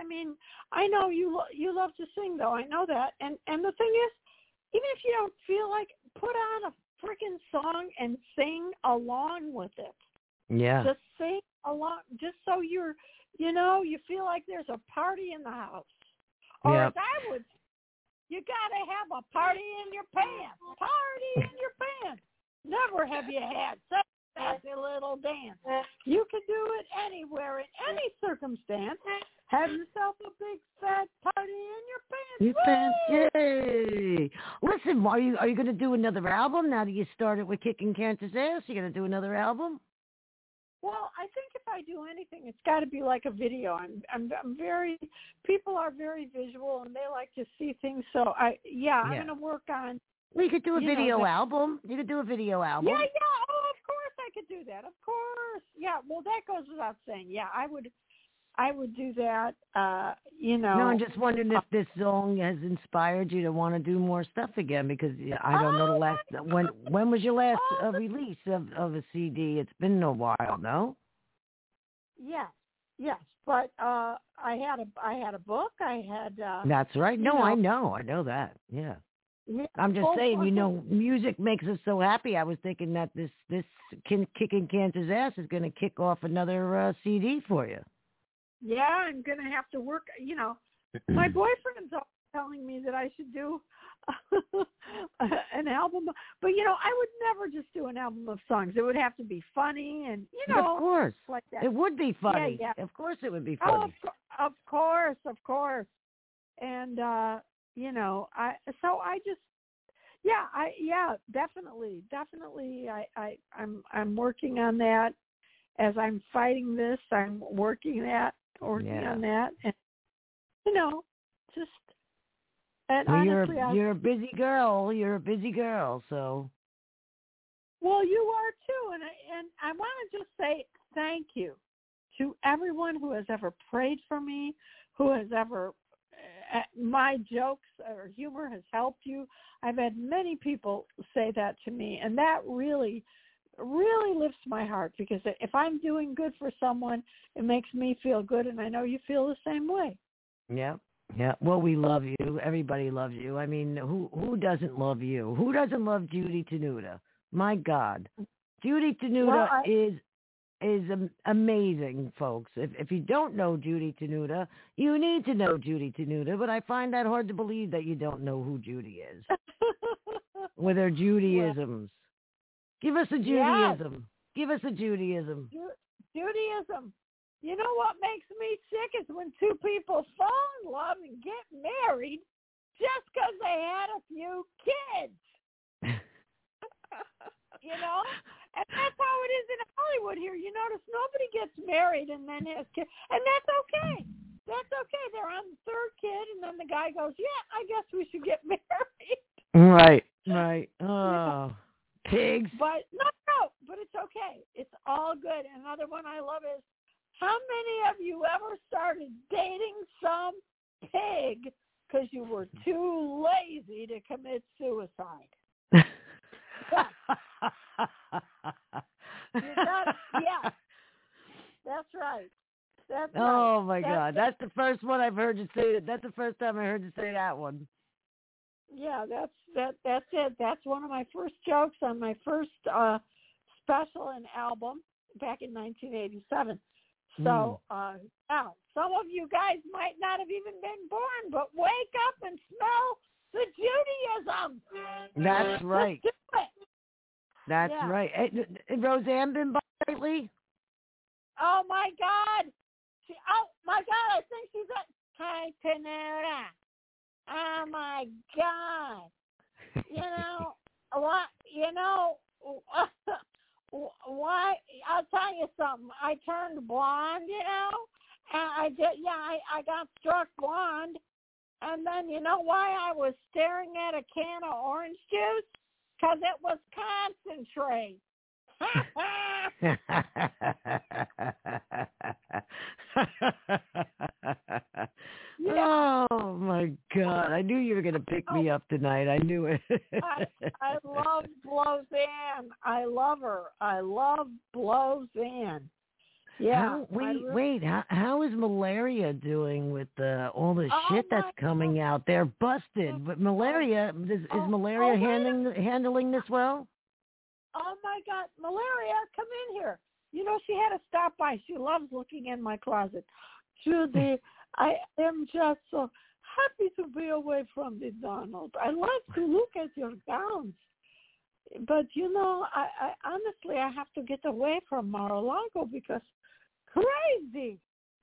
mean, I know you love to sing, though. I know that. And the thing is, even if you don't feel like, put on a freaking song and sing along with it. Yeah. Just sing along, just so you feel like there's a party in the house. Or as I would, you got to have a party in your pants. Party in your pants. Never have you had such a fancy little dance. You can do it anywhere, in any circumstance. Have yourself a big fat party in your pants. Yay! Listen, are you going to do another album now that you started with Kicking Cancer's Ass? You going to do another album? Well, I think if I do anything, it's got to be like a video. I'm very, people are very visual and they like to see things. So I'm going to work on. Well, you could do a video album. You could do a video album. Yeah. Oh, of course I could do that. Of course. Yeah. Well, that goes without saying. Yeah, I would do that. No, I'm just wondering if this song has inspired you to want to do more stuff again, because I don't know the last. When was your last release of a CD? It's been a while, no? Yes. But I had a book. I had. That's right. No, I know that. Yeah. I'm just saying, music makes us so happy. I was thinking that this Kicking Cancer's Ass is going to kick off another CD for you. Yeah, I'm going to have to work. My boyfriend's telling me that I should do an album. But, I would never just do an album of songs. It would have to be funny and, Of course. like that. It would be funny. Yeah. Of course it would be funny. Of course. And, definitely. I'm working on that. As I'm fighting this, I'm working on that, and and honestly, you're a busy girl. You're a busy girl, so. Well, you are too, and I want to just say thank you to everyone who has ever prayed for me, who has ever my jokes or humor has helped you. I've had many people say that to me, and that really lifts my heart, because if I'm doing good for someone, it makes me feel good, and I know you feel the same way. Yeah. Well, we love you. Everybody loves you. I mean, who doesn't love you? Who doesn't love Judy Tenuta? My God, Judy Tenuta is amazing, folks. If you don't know Judy Tenuta, you need to know Judy Tenuta. But I find that hard to believe that you don't know who Judy is with her Judaisms. Give us a Judaism. Yes. Give us a Judaism. Judaism. You know what makes me sick is when two people fall in love and get married just because they had a few kids. And that's how it is in Hollywood here. You notice nobody gets married and then has kids. And that's okay. They're on the third kid, and then the guy goes, yeah, I guess we should get married. Right. Oh. Pigs. But but it's okay. It's all good. Another one I love is, how many of you ever started dating some pig because you were too lazy to commit suicide? Yeah. That's right. Oh my God. That's the first one I've heard you say. That's the first time I heard you say that one. Yeah, that's it. That's one of my first jokes on my first special and album back in 1987. So now, some of you guys might not have even been born, but wake up and smell the Judaism. That's right. Let's do it. That's right. Hey, Roseanne been by lately? Oh my God! I think she's at Hi Tenuta. Oh my God! What? Why? I'll tell you something. I turned blonde, and I did. Yeah, I got struck blonde, and then you know why I was staring at a can of orange juice? Because it was concentrate. Oh my God! I knew you were going to pick me up tonight. I knew it. I love Blowzanne. I love her. I love Blowzanne. Yeah. How is malaria doing with all the shit that's coming out? They're busted. But malaria, is malaria handling this well? Oh my God, Malaria, come in here. You know, she had to stop by. She loves looking in my closet. Judy, I am just so happy to be away from the Donald. I love to look at your gowns. But, you know, I honestly, I have to get away from Mar-a-Lago because craziness.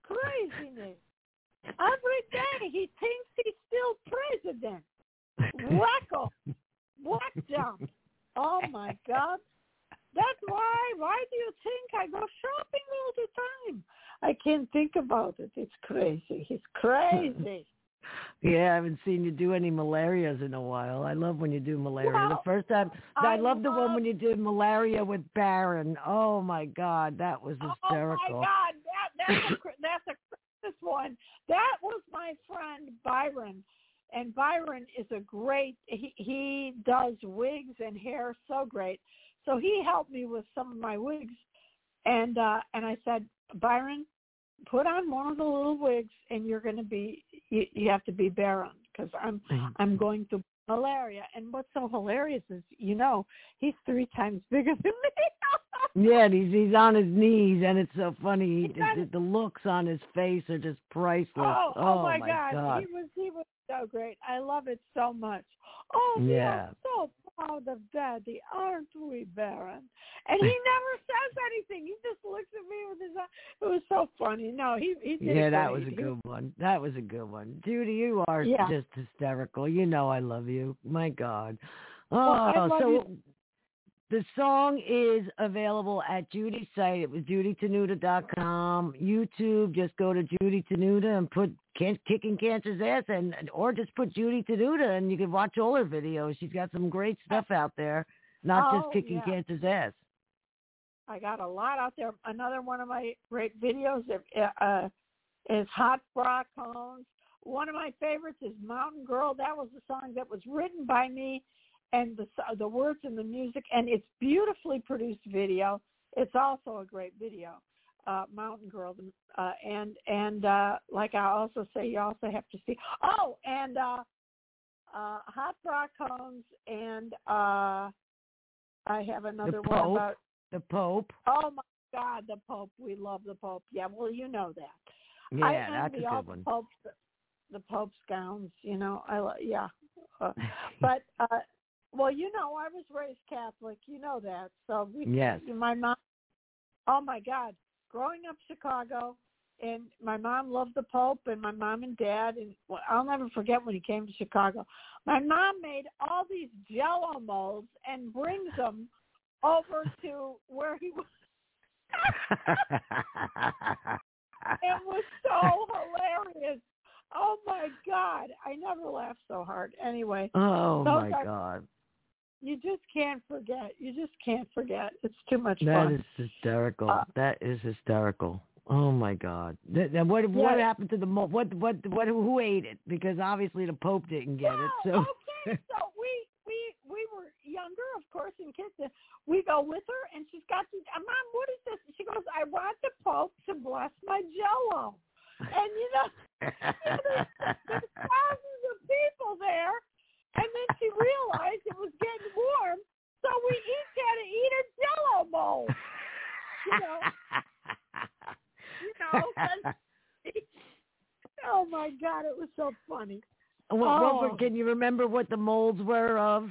Every day he thinks he's still president. Wacko. Whack jump. Oh, my God. That's why. Why do you think I go shopping all the time? I can't think about it. It's crazy. He's crazy. Yeah, I haven't seen you do any malarias in a while. I love when you do malaria. The first time, I love the one when you did malaria with Baron. Oh, my God. That was hysterical. Oh, my God. That's a Christmas one. That was my friend Byron. And Byron is a great, he does wigs and hair so great. So he helped me with some of my wigs. And I said, Byron, put on one of the little wigs and you're going to be, you have to be Baron because I'm going through malaria. And what's so hilarious is, you know, he's 3 times bigger than me. Yeah, he's on his knees, and it's so funny. The looks on his face are just priceless. Oh my God. He was so great. I love it so much. Oh, yeah. We are so proud of Daddy, aren't we, Baron? And he never says anything. He just looks at me with his eyes. It was so funny. No, he did. Yeah, that was a good one. That was a good one. Judy, you are just hysterical. You know I love you. My God. The song is available at Judy's site. It was judytenuta.com. YouTube, just go to Judy Tenuta and put Kicking Cancer's Ass, or just put Judy Tenuta, and you can watch all her videos. She's got some great stuff out there, not just Kicking Cancer's Ass. I got a lot out there. Another one of my great videos is Hot Bra Cones. One of my favorites is Mountain Girl. That was the song that was written by me. And the words and the music, and it's beautifully produced video. It's also a great video, Mountain Girl. And like I also say, you also have to see. Oh, and Hot Bra Cones, and I have another one about the Pope. Oh my God, the Pope. We love the Pope. Yeah, well, you know that. Yeah, that's a good one. The Pope's gowns, you know. But. Well, you know, I was raised Catholic. You know that. So my mom, oh, my God, growing up Chicago, and my mom loved the Pope, and my mom and dad, and I'll never forget when he came to Chicago. My mom made all these Jell-O molds and brings them over to where he was. It was so hilarious. Oh, my God. I never laughed so hard. Anyway. Oh, my God. You just can't forget. It's too much fun. That is hysterical. Oh my God! What happened to the who ate it? Because obviously the Pope didn't get it. So okay, so we were younger, of course, and kids. We go with her, and she's got to. Mom, what is this? She goes, I want the Pope to bless my Jell-O. And you know, there's thousands of people there. And then she realized it was getting warm, so we each had to eat a Jell-O mold. Oh my God, it was so funny. Can you remember what the molds were of?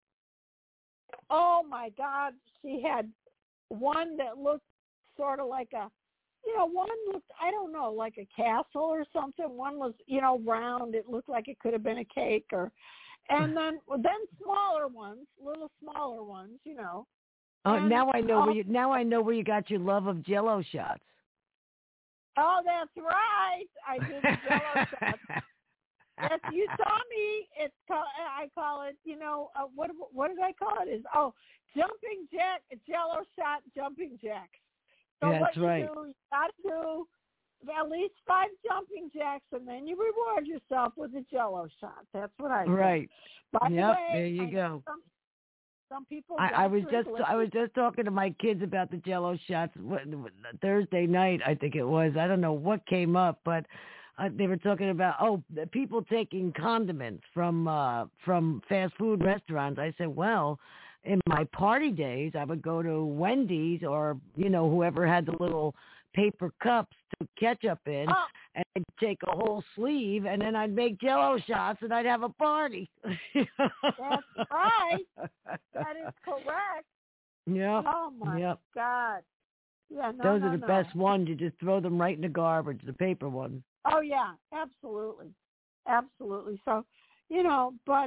Oh my God, she had one that looked sort of like one looked, I don't know, like a castle or something. One was, round. It looked like it could have been a cake and then smaller ones, little smaller ones, Oh, now I know where you got your love of Jell-O shots. Oh, that's right. I did the Jell-O shots. You saw me. It's called, I call it, what did I call it? Jumping jack, Jell-O shot, jumping jacks. So that's right. You got to do at least 5 jumping jacks, and then you reward yourself with a Jell-O shot. That's what I do. Right. By the way, there you go. Some people. I was just talking to my kids about the Jell-O shots Thursday night. I think it was. I don't know what came up, but they were talking about the people taking condiments from fast food restaurants. I said, well, in my party days, I would go to Wendy's or whoever had the little paper cups to ketchup in, and I'd take a whole sleeve, and then I'd make Jell-O shots, and I'd have a party. That's right. That is correct. Yeah. Oh my God. Yeah. Those are the best ones. You just throw them right in the garbage, the paper ones. Oh yeah, absolutely. So, but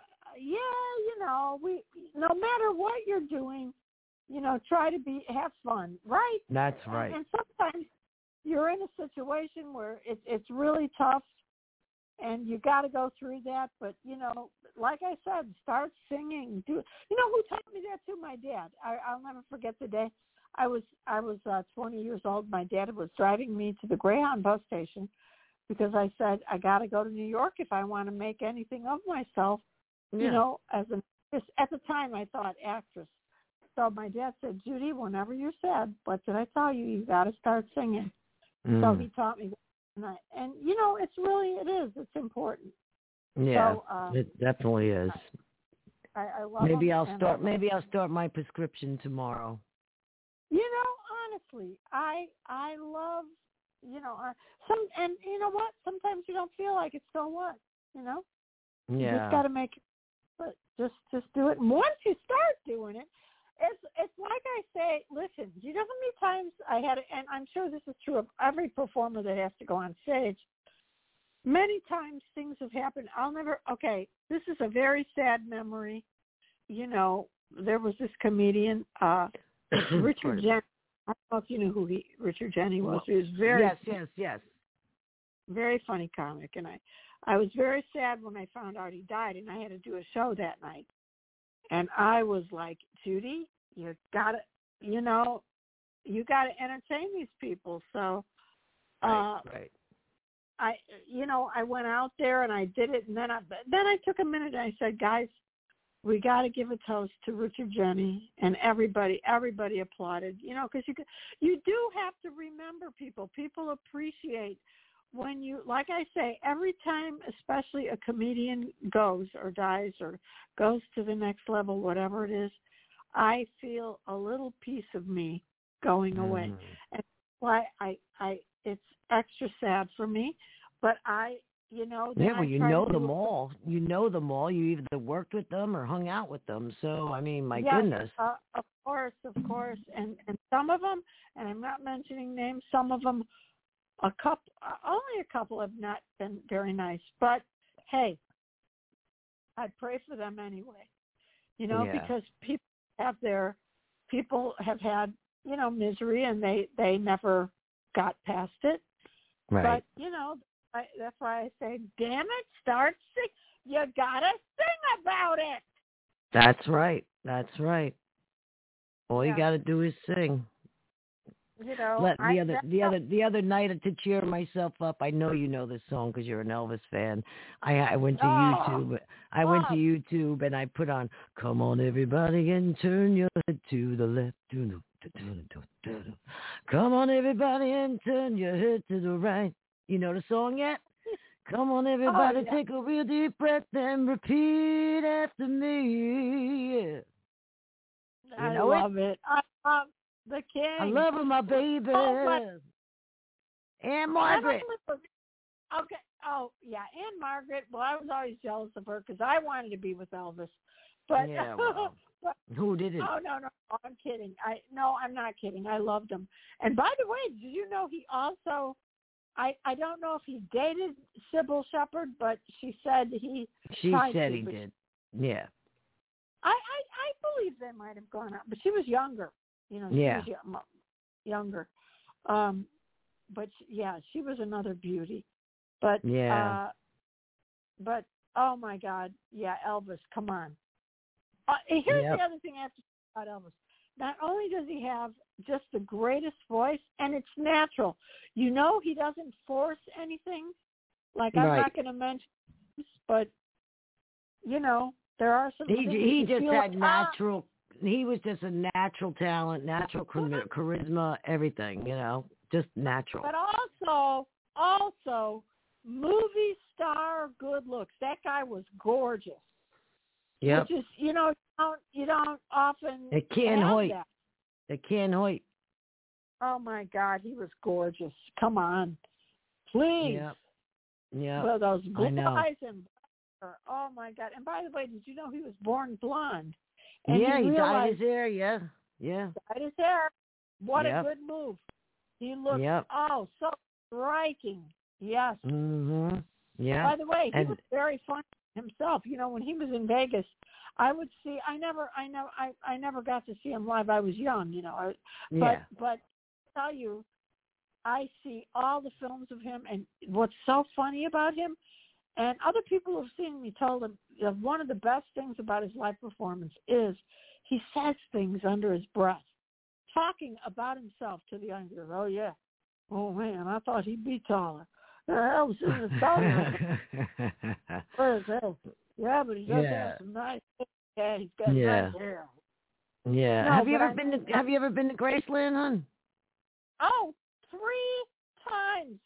we no matter what you're doing, try to have fun, right? That's right. And sometimes you're in a situation where it's really tough, and you got to go through that. But like I said, start singing. Who taught me that too? My dad. I'll never forget the day. I was 20 years old. My dad was driving me to the Greyhound bus station because I said I got to go to New York if I want to make anything of myself. Yeah. At the time I thought actress. So my dad said, Judy, whenever you're sad, what did I tell you? You got to start singing. So he taught me that. And it's important. Yeah, so, it definitely is. I love Maybe them. Maybe I'll start my prescription tomorrow. Honestly, I love, and you know what? Sometimes you don't feel like it, so what? Yeah. You just got to make it, but just do it. And once you start doing it, it's like I say, listen, you know how many times I had, and I'm sure this is true of every performer that has to go on stage, many times things have happened. This is a very sad memory. There was this comedian, Richard Jeni. I don't know if you knew who Richard Jeni was. He was very yes. very funny comic, and I was very sad when I found out he died, and I had to do a show that night. And I was like, Judy, you gotta entertain these people. So, right. I went out there and I did it, and then I took a minute and I said, guys, we got to give a toast to Richard Jeni, and everybody applauded. Because you do have to remember people. People appreciate when you, like I say, every time, especially a comedian goes or dies or goes to the next level, whatever it is, I feel a little piece of me going away. And why it's extra sad for me, but them all. You know them all. You either worked with them or hung out with them. So, my goodness. Of course. And some of them, and I'm not mentioning names, some of them, only a couple have not been very nice. But, hey, I pray for them anyway, because people have had, misery, and they never got past it. Right. But, that's why I say, damn it, start sing. You got to sing about it. That's right. All you got to do is sing. The other night to cheer myself up, I know you know this song because you're an Elvis fan. I went to YouTube. I went to YouTube and I put on "Come On Everybody and Turn Your Head to the Left." Come on everybody and turn your head to the right. You know the song yet? Come on everybody, take a real deep breath and repeat after me. Yeah. I love it. I love the King. I love her, my baby. And Margaret. Okay. Oh, yeah. And Margaret. Well, I was always jealous of her because I wanted to be with Elvis. But, yeah, well, who didn't? Oh, no. I'm kidding. I'm not kidding. I loved him. And by the way, did you know he also, I don't know if he dated Sybil Shepherd, but she said he did. Yeah. I believe they might have gone out, but she was younger. She was younger. But she was another beauty. But but oh my God, Elvis, come on. Here's the other thing I have to say about Elvis. Not only does he have just the greatest voice, and it's natural. He doesn't force anything. Like I'm not going to mention this, but There are some things He you just feel had like, natural. He was just a natural talent, natural charisma, everything. Just natural. But also, movie star good looks. That guy was gorgeous. Yep. Which is, you don't often The Ken have Hoyt. that. The Ken Hoyt. Oh my God, he was gorgeous. Come on, please. Yep. Well, those blue I know. eyes and oh my God. And by the way, did you know he was born blonde? He realized dyed his hair. Yeah. Dyed his hair. What a good move. He looked so striking. Yes. Mhm. Yeah. By the way, he was very funny himself. When he was in Vegas, I would see. I never got to see him live. I was young. But I tell you, I see all the films of him, and what's so funny about him, and other people who have seen me told him that one of the best things about his live performance is he says things under his breath, talking about himself to the audience. Oh yeah, oh man, I thought he'd be taller. I was in the taller. Where is that? Yeah, but he does have some nice. Yeah, he's got nice hair. Yeah. No, Have you ever been to Graceland, hon? Oh, 3 times.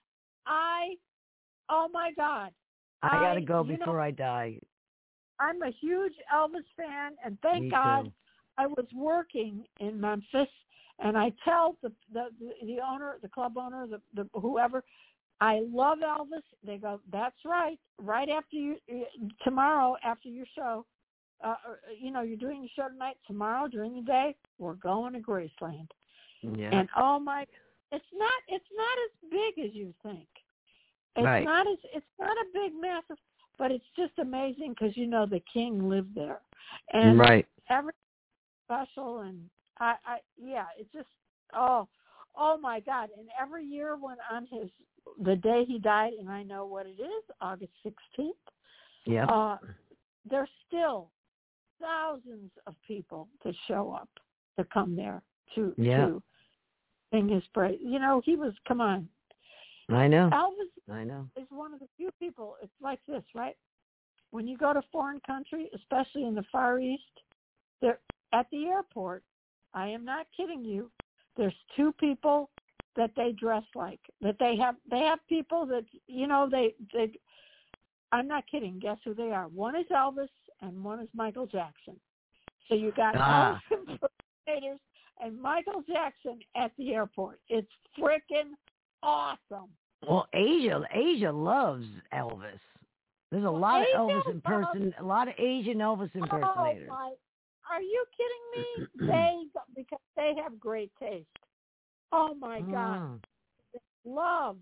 Oh my God. I gotta go before I die. I'm a huge Elvis fan, and thank God I was working in Memphis, and I tell the owner, the club owner, the whoever, I love Elvis. They go, that's right. Right after tomorrow after your show, you're doing the show tonight. Tomorrow during the day, we're going to Graceland. Yeah. And oh my, it's not as big as you think. It's not a big massive, but it's just amazing because the king lived there, and everything special, and it's just oh my God! And every year when on the day he died, and I know what it is, August 16th. Yeah. There's still thousands of people that show up to come there to sing his praise. He was, come on. I know. Elvis is one of the few people, it's like this, right? When you go to foreign country, especially in the Far East, at the airport, I am not kidding you, there's 2 people that they dress like. That they have people that, they I'm not kidding, guess who they are? One is Elvis and one is Michael Jackson. So you got Elvis impersonators and Michael Jackson at the airport. It's freaking awesome. Well, Asia loves Elvis. There's a lot of a lot of Asian Elvis impersonators. Oh, are you kidding me? Because they have great taste. Oh my God. Love.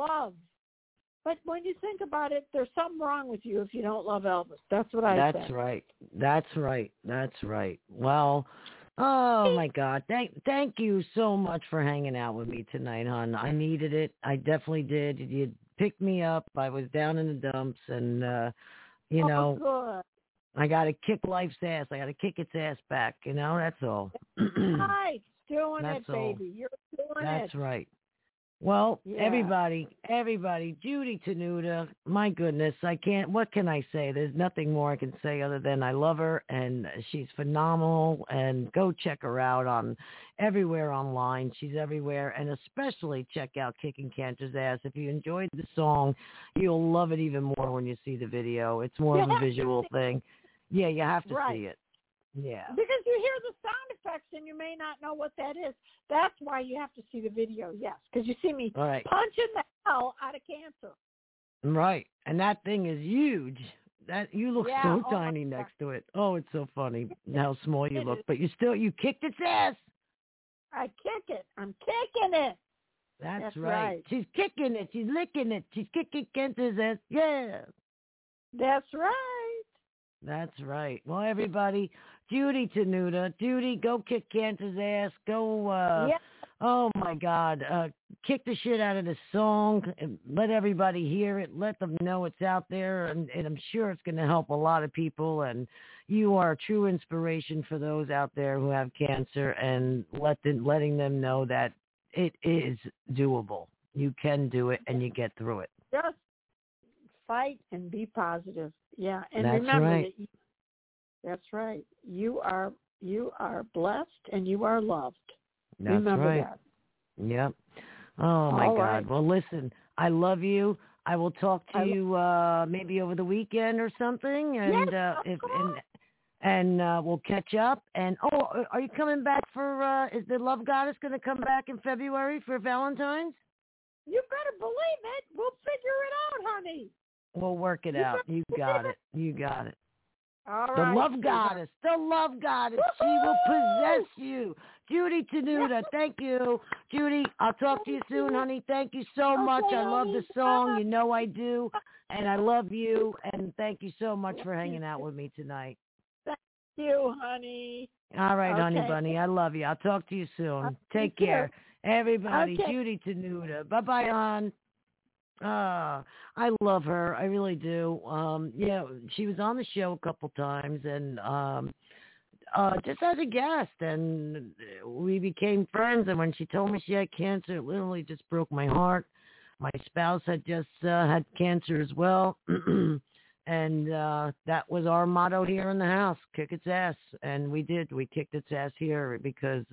But when you think about it, there's something wrong with you if you don't love Elvis. That's what I say. That's right. Well, oh my God. Thank you so much for hanging out with me tonight, hon. I needed it. I definitely did. You picked me up. I was down in the dumps, and good. I got to kick life's ass. I got to kick its ass back. That's all. Right. Doing That's it, baby. You're doing it. That's it. right. Well, everybody, Judy Tenuta, my goodness, what can I say? There's nothing more I can say other than I love her, and she's phenomenal, and go check her out on everywhere online. She's everywhere, and especially check out Kicking Cancer's Ass. If you enjoyed the song, you'll love it even more when you see the video. It's more of a visual thing. Yeah, you have to see it. Yeah. Because you hear the sound effects and you may not know what that is. That's why you have to see the video, yes. Because you see me punching the hell out of cancer. Right. And that thing is huge. You look so tiny next to it. Oh, it's so funny how small you look. But you kicked its ass. I kick it. I'm kicking it. That's right. She's kicking it. She's licking it. She's kicking cancer's ass. Yeah. That's right. That's right. Well, everybody, Judy Tenuta. Judy, go kick cancer's ass. Go, oh, my God. Kick the shit out of the song. Let everybody hear it. Let them know it's out there. And I'm sure it's going to help a lot of people. And you are a true inspiration for those out there who have cancer, and letting them know that it is doable. You can do it, and you get through it. Just fight and be positive. Yeah, and That's remember right. that That's right. You are blessed and you are loved. That's Remember right. that. Yep. Oh my All God. right. Well, listen, I love you. I will talk to you maybe over the weekend or something, and Yes, we'll catch up. And are you coming back for? Is the Love Goddess going to come back in February for Valentine's? you better believe it. We'll figure it out, honey. We'll work it out. You got it. You got it. All The right. Love Goddess. The Love Goddess. She will possess you. Judy Tenuta, thank you. Judy, I'll talk to you soon, honey. Thank you so much. I love the song. You know I do. And I love you. And thank you so much for hanging out with me tonight. Thank you, honey. All right, honey Okay. bunny. I love you. I'll talk to you soon. Take you care. Everybody, Okay. Judy Tenuta. Bye-bye, hon. I love her. I really do. She was on the show a couple times and just as a guest, and we became friends. And when she told me she had cancer, it literally just broke my heart. My spouse had just had cancer as well. And that was our motto here in the house, kick its ass. And we did. We kicked its ass here because,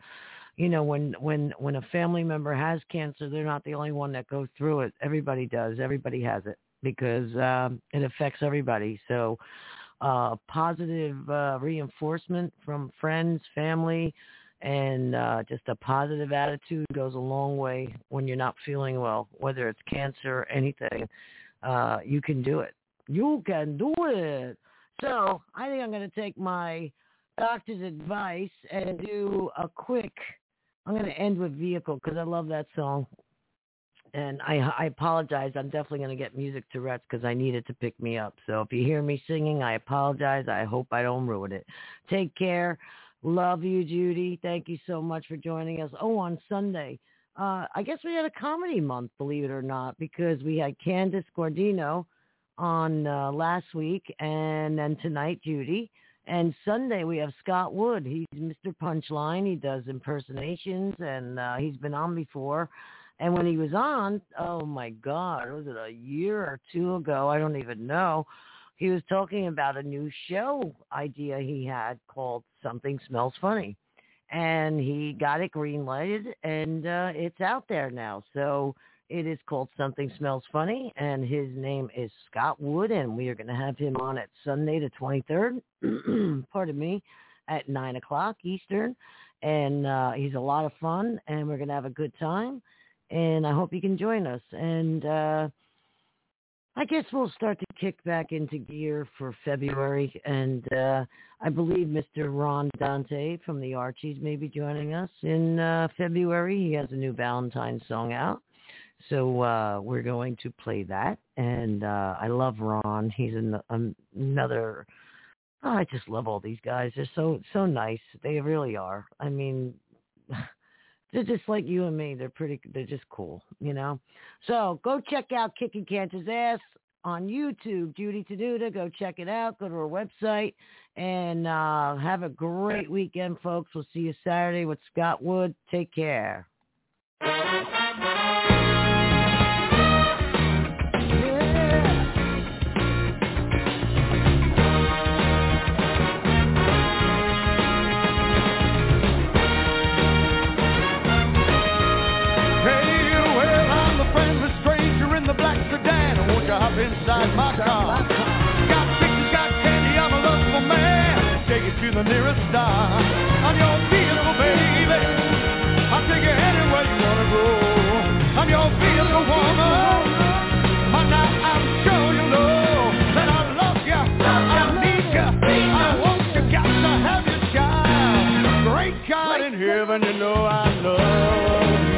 when a family member has cancer, they're not the only one that goes through it. Everybody does. Everybody has it because it affects everybody. So positive reinforcement from friends, family, and just a positive attitude goes a long way when you're not feeling well, whether it's cancer or anything. You can do it. You can do it. So I think I'm going to take my doctor's advice and do a quick, I'm going to end with Vehicle because I love that song. And I apologize. I'm definitely going to get music Tourette's because I need it to pick me up. So if you hear me singing, I apologize. I hope I don't ruin it. Take care. Love you, Judy. Thank you so much for joining us. Oh, on Sunday, I guess we had a comedy month, believe it or not, because we had Candace Guardino on last week, and then tonight, Judy. And Sunday, we have Scott Wood. He's Mr. Punchline. He does impersonations, and he's been on before. And when he was on, oh, my God, was it a year or two ago? I don't even know. He was talking about a new show idea he had called Something Smells Funny. And he got it green-lighted, and it's out there now. So it is called Something Smells Funny, and his name is Scott Wood, and we are going to have him on at Sunday the 23rd, pardon me, at 9 o'clock Eastern. And he's a lot of fun, and we're going to have a good time. And I hope you can join us. And I guess we'll start to kick back into gear for February. And I believe Mr. Ron Dante from the Archies may be joining us in February. He has a new Valentine's song out. So we're going to play that. And I love Ron. He's another... Oh, I just love all these guys. They're so nice. They really are. I mean... They're just like you and me. They're just cool, you know? So go check out Kicking Cancer's Ass on YouTube, Judy Tenuta. Go check it out. Go to her website. And have a great weekend, folks. We'll see you Saturday with Scott Wood. Take care. Hop inside my car. Got pictures, got candy, I'm a lovable man. Take you to the nearest star. I'm your vehicle, baby. I'll take you anywhere you wanna go. I'm your vehicle, woman. By now I'm sure you know that I love you, I need you, I want you, got to have your child. Great God in heaven, you know I love you.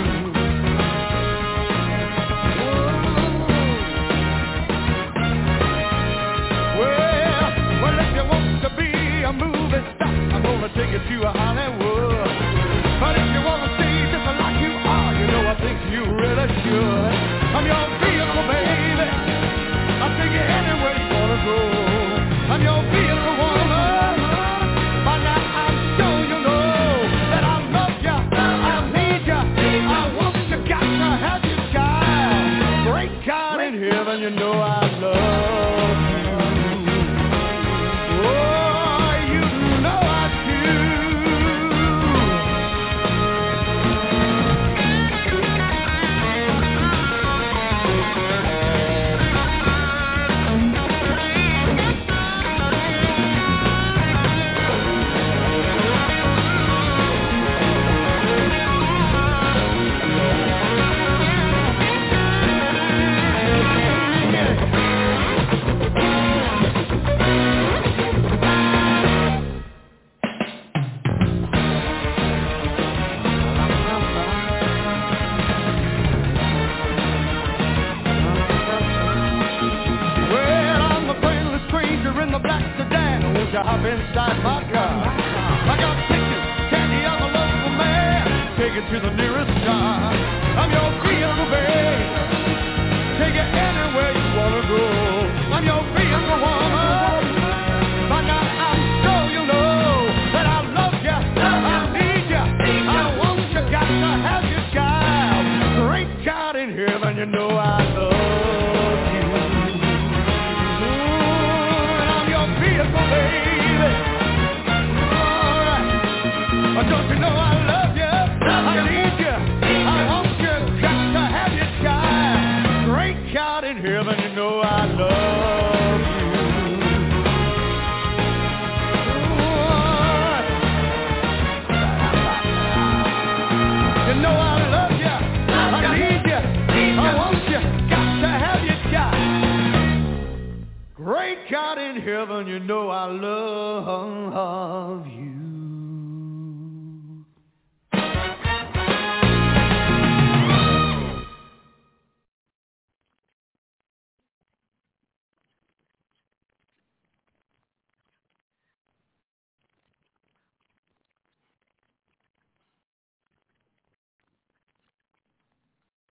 A movie star, I'm gonna take you to Hollywood. But if you wanna stay just like you are, you know I think you really should. I'm your vehicle, baby. I'll take you anywhere you wanna go. I'm your vehicle, woman. By now I'm sure you know that I love you, I need you, I want you, got to have your child. Great God in heaven, you know I love you. Oh. you hop inside my car. I got pictures, candy, I'm a local man. Take it to the nearest star. I'm your vehicle, babe. Take it anywhere you wanna go. I'm your vehicle, woman. By now I'm sure you know that I love you, I need you, I want you, got to have you, child. Great God in heaven, you know I love you. And I'm your vehicle, baby. All right. Don't you know I love you, I need you, I want you, got to have you, child. Great God in heaven, you know I love you. You know I love you, I need you, I want you, got to have you, child. Great God in heaven, you know I love you.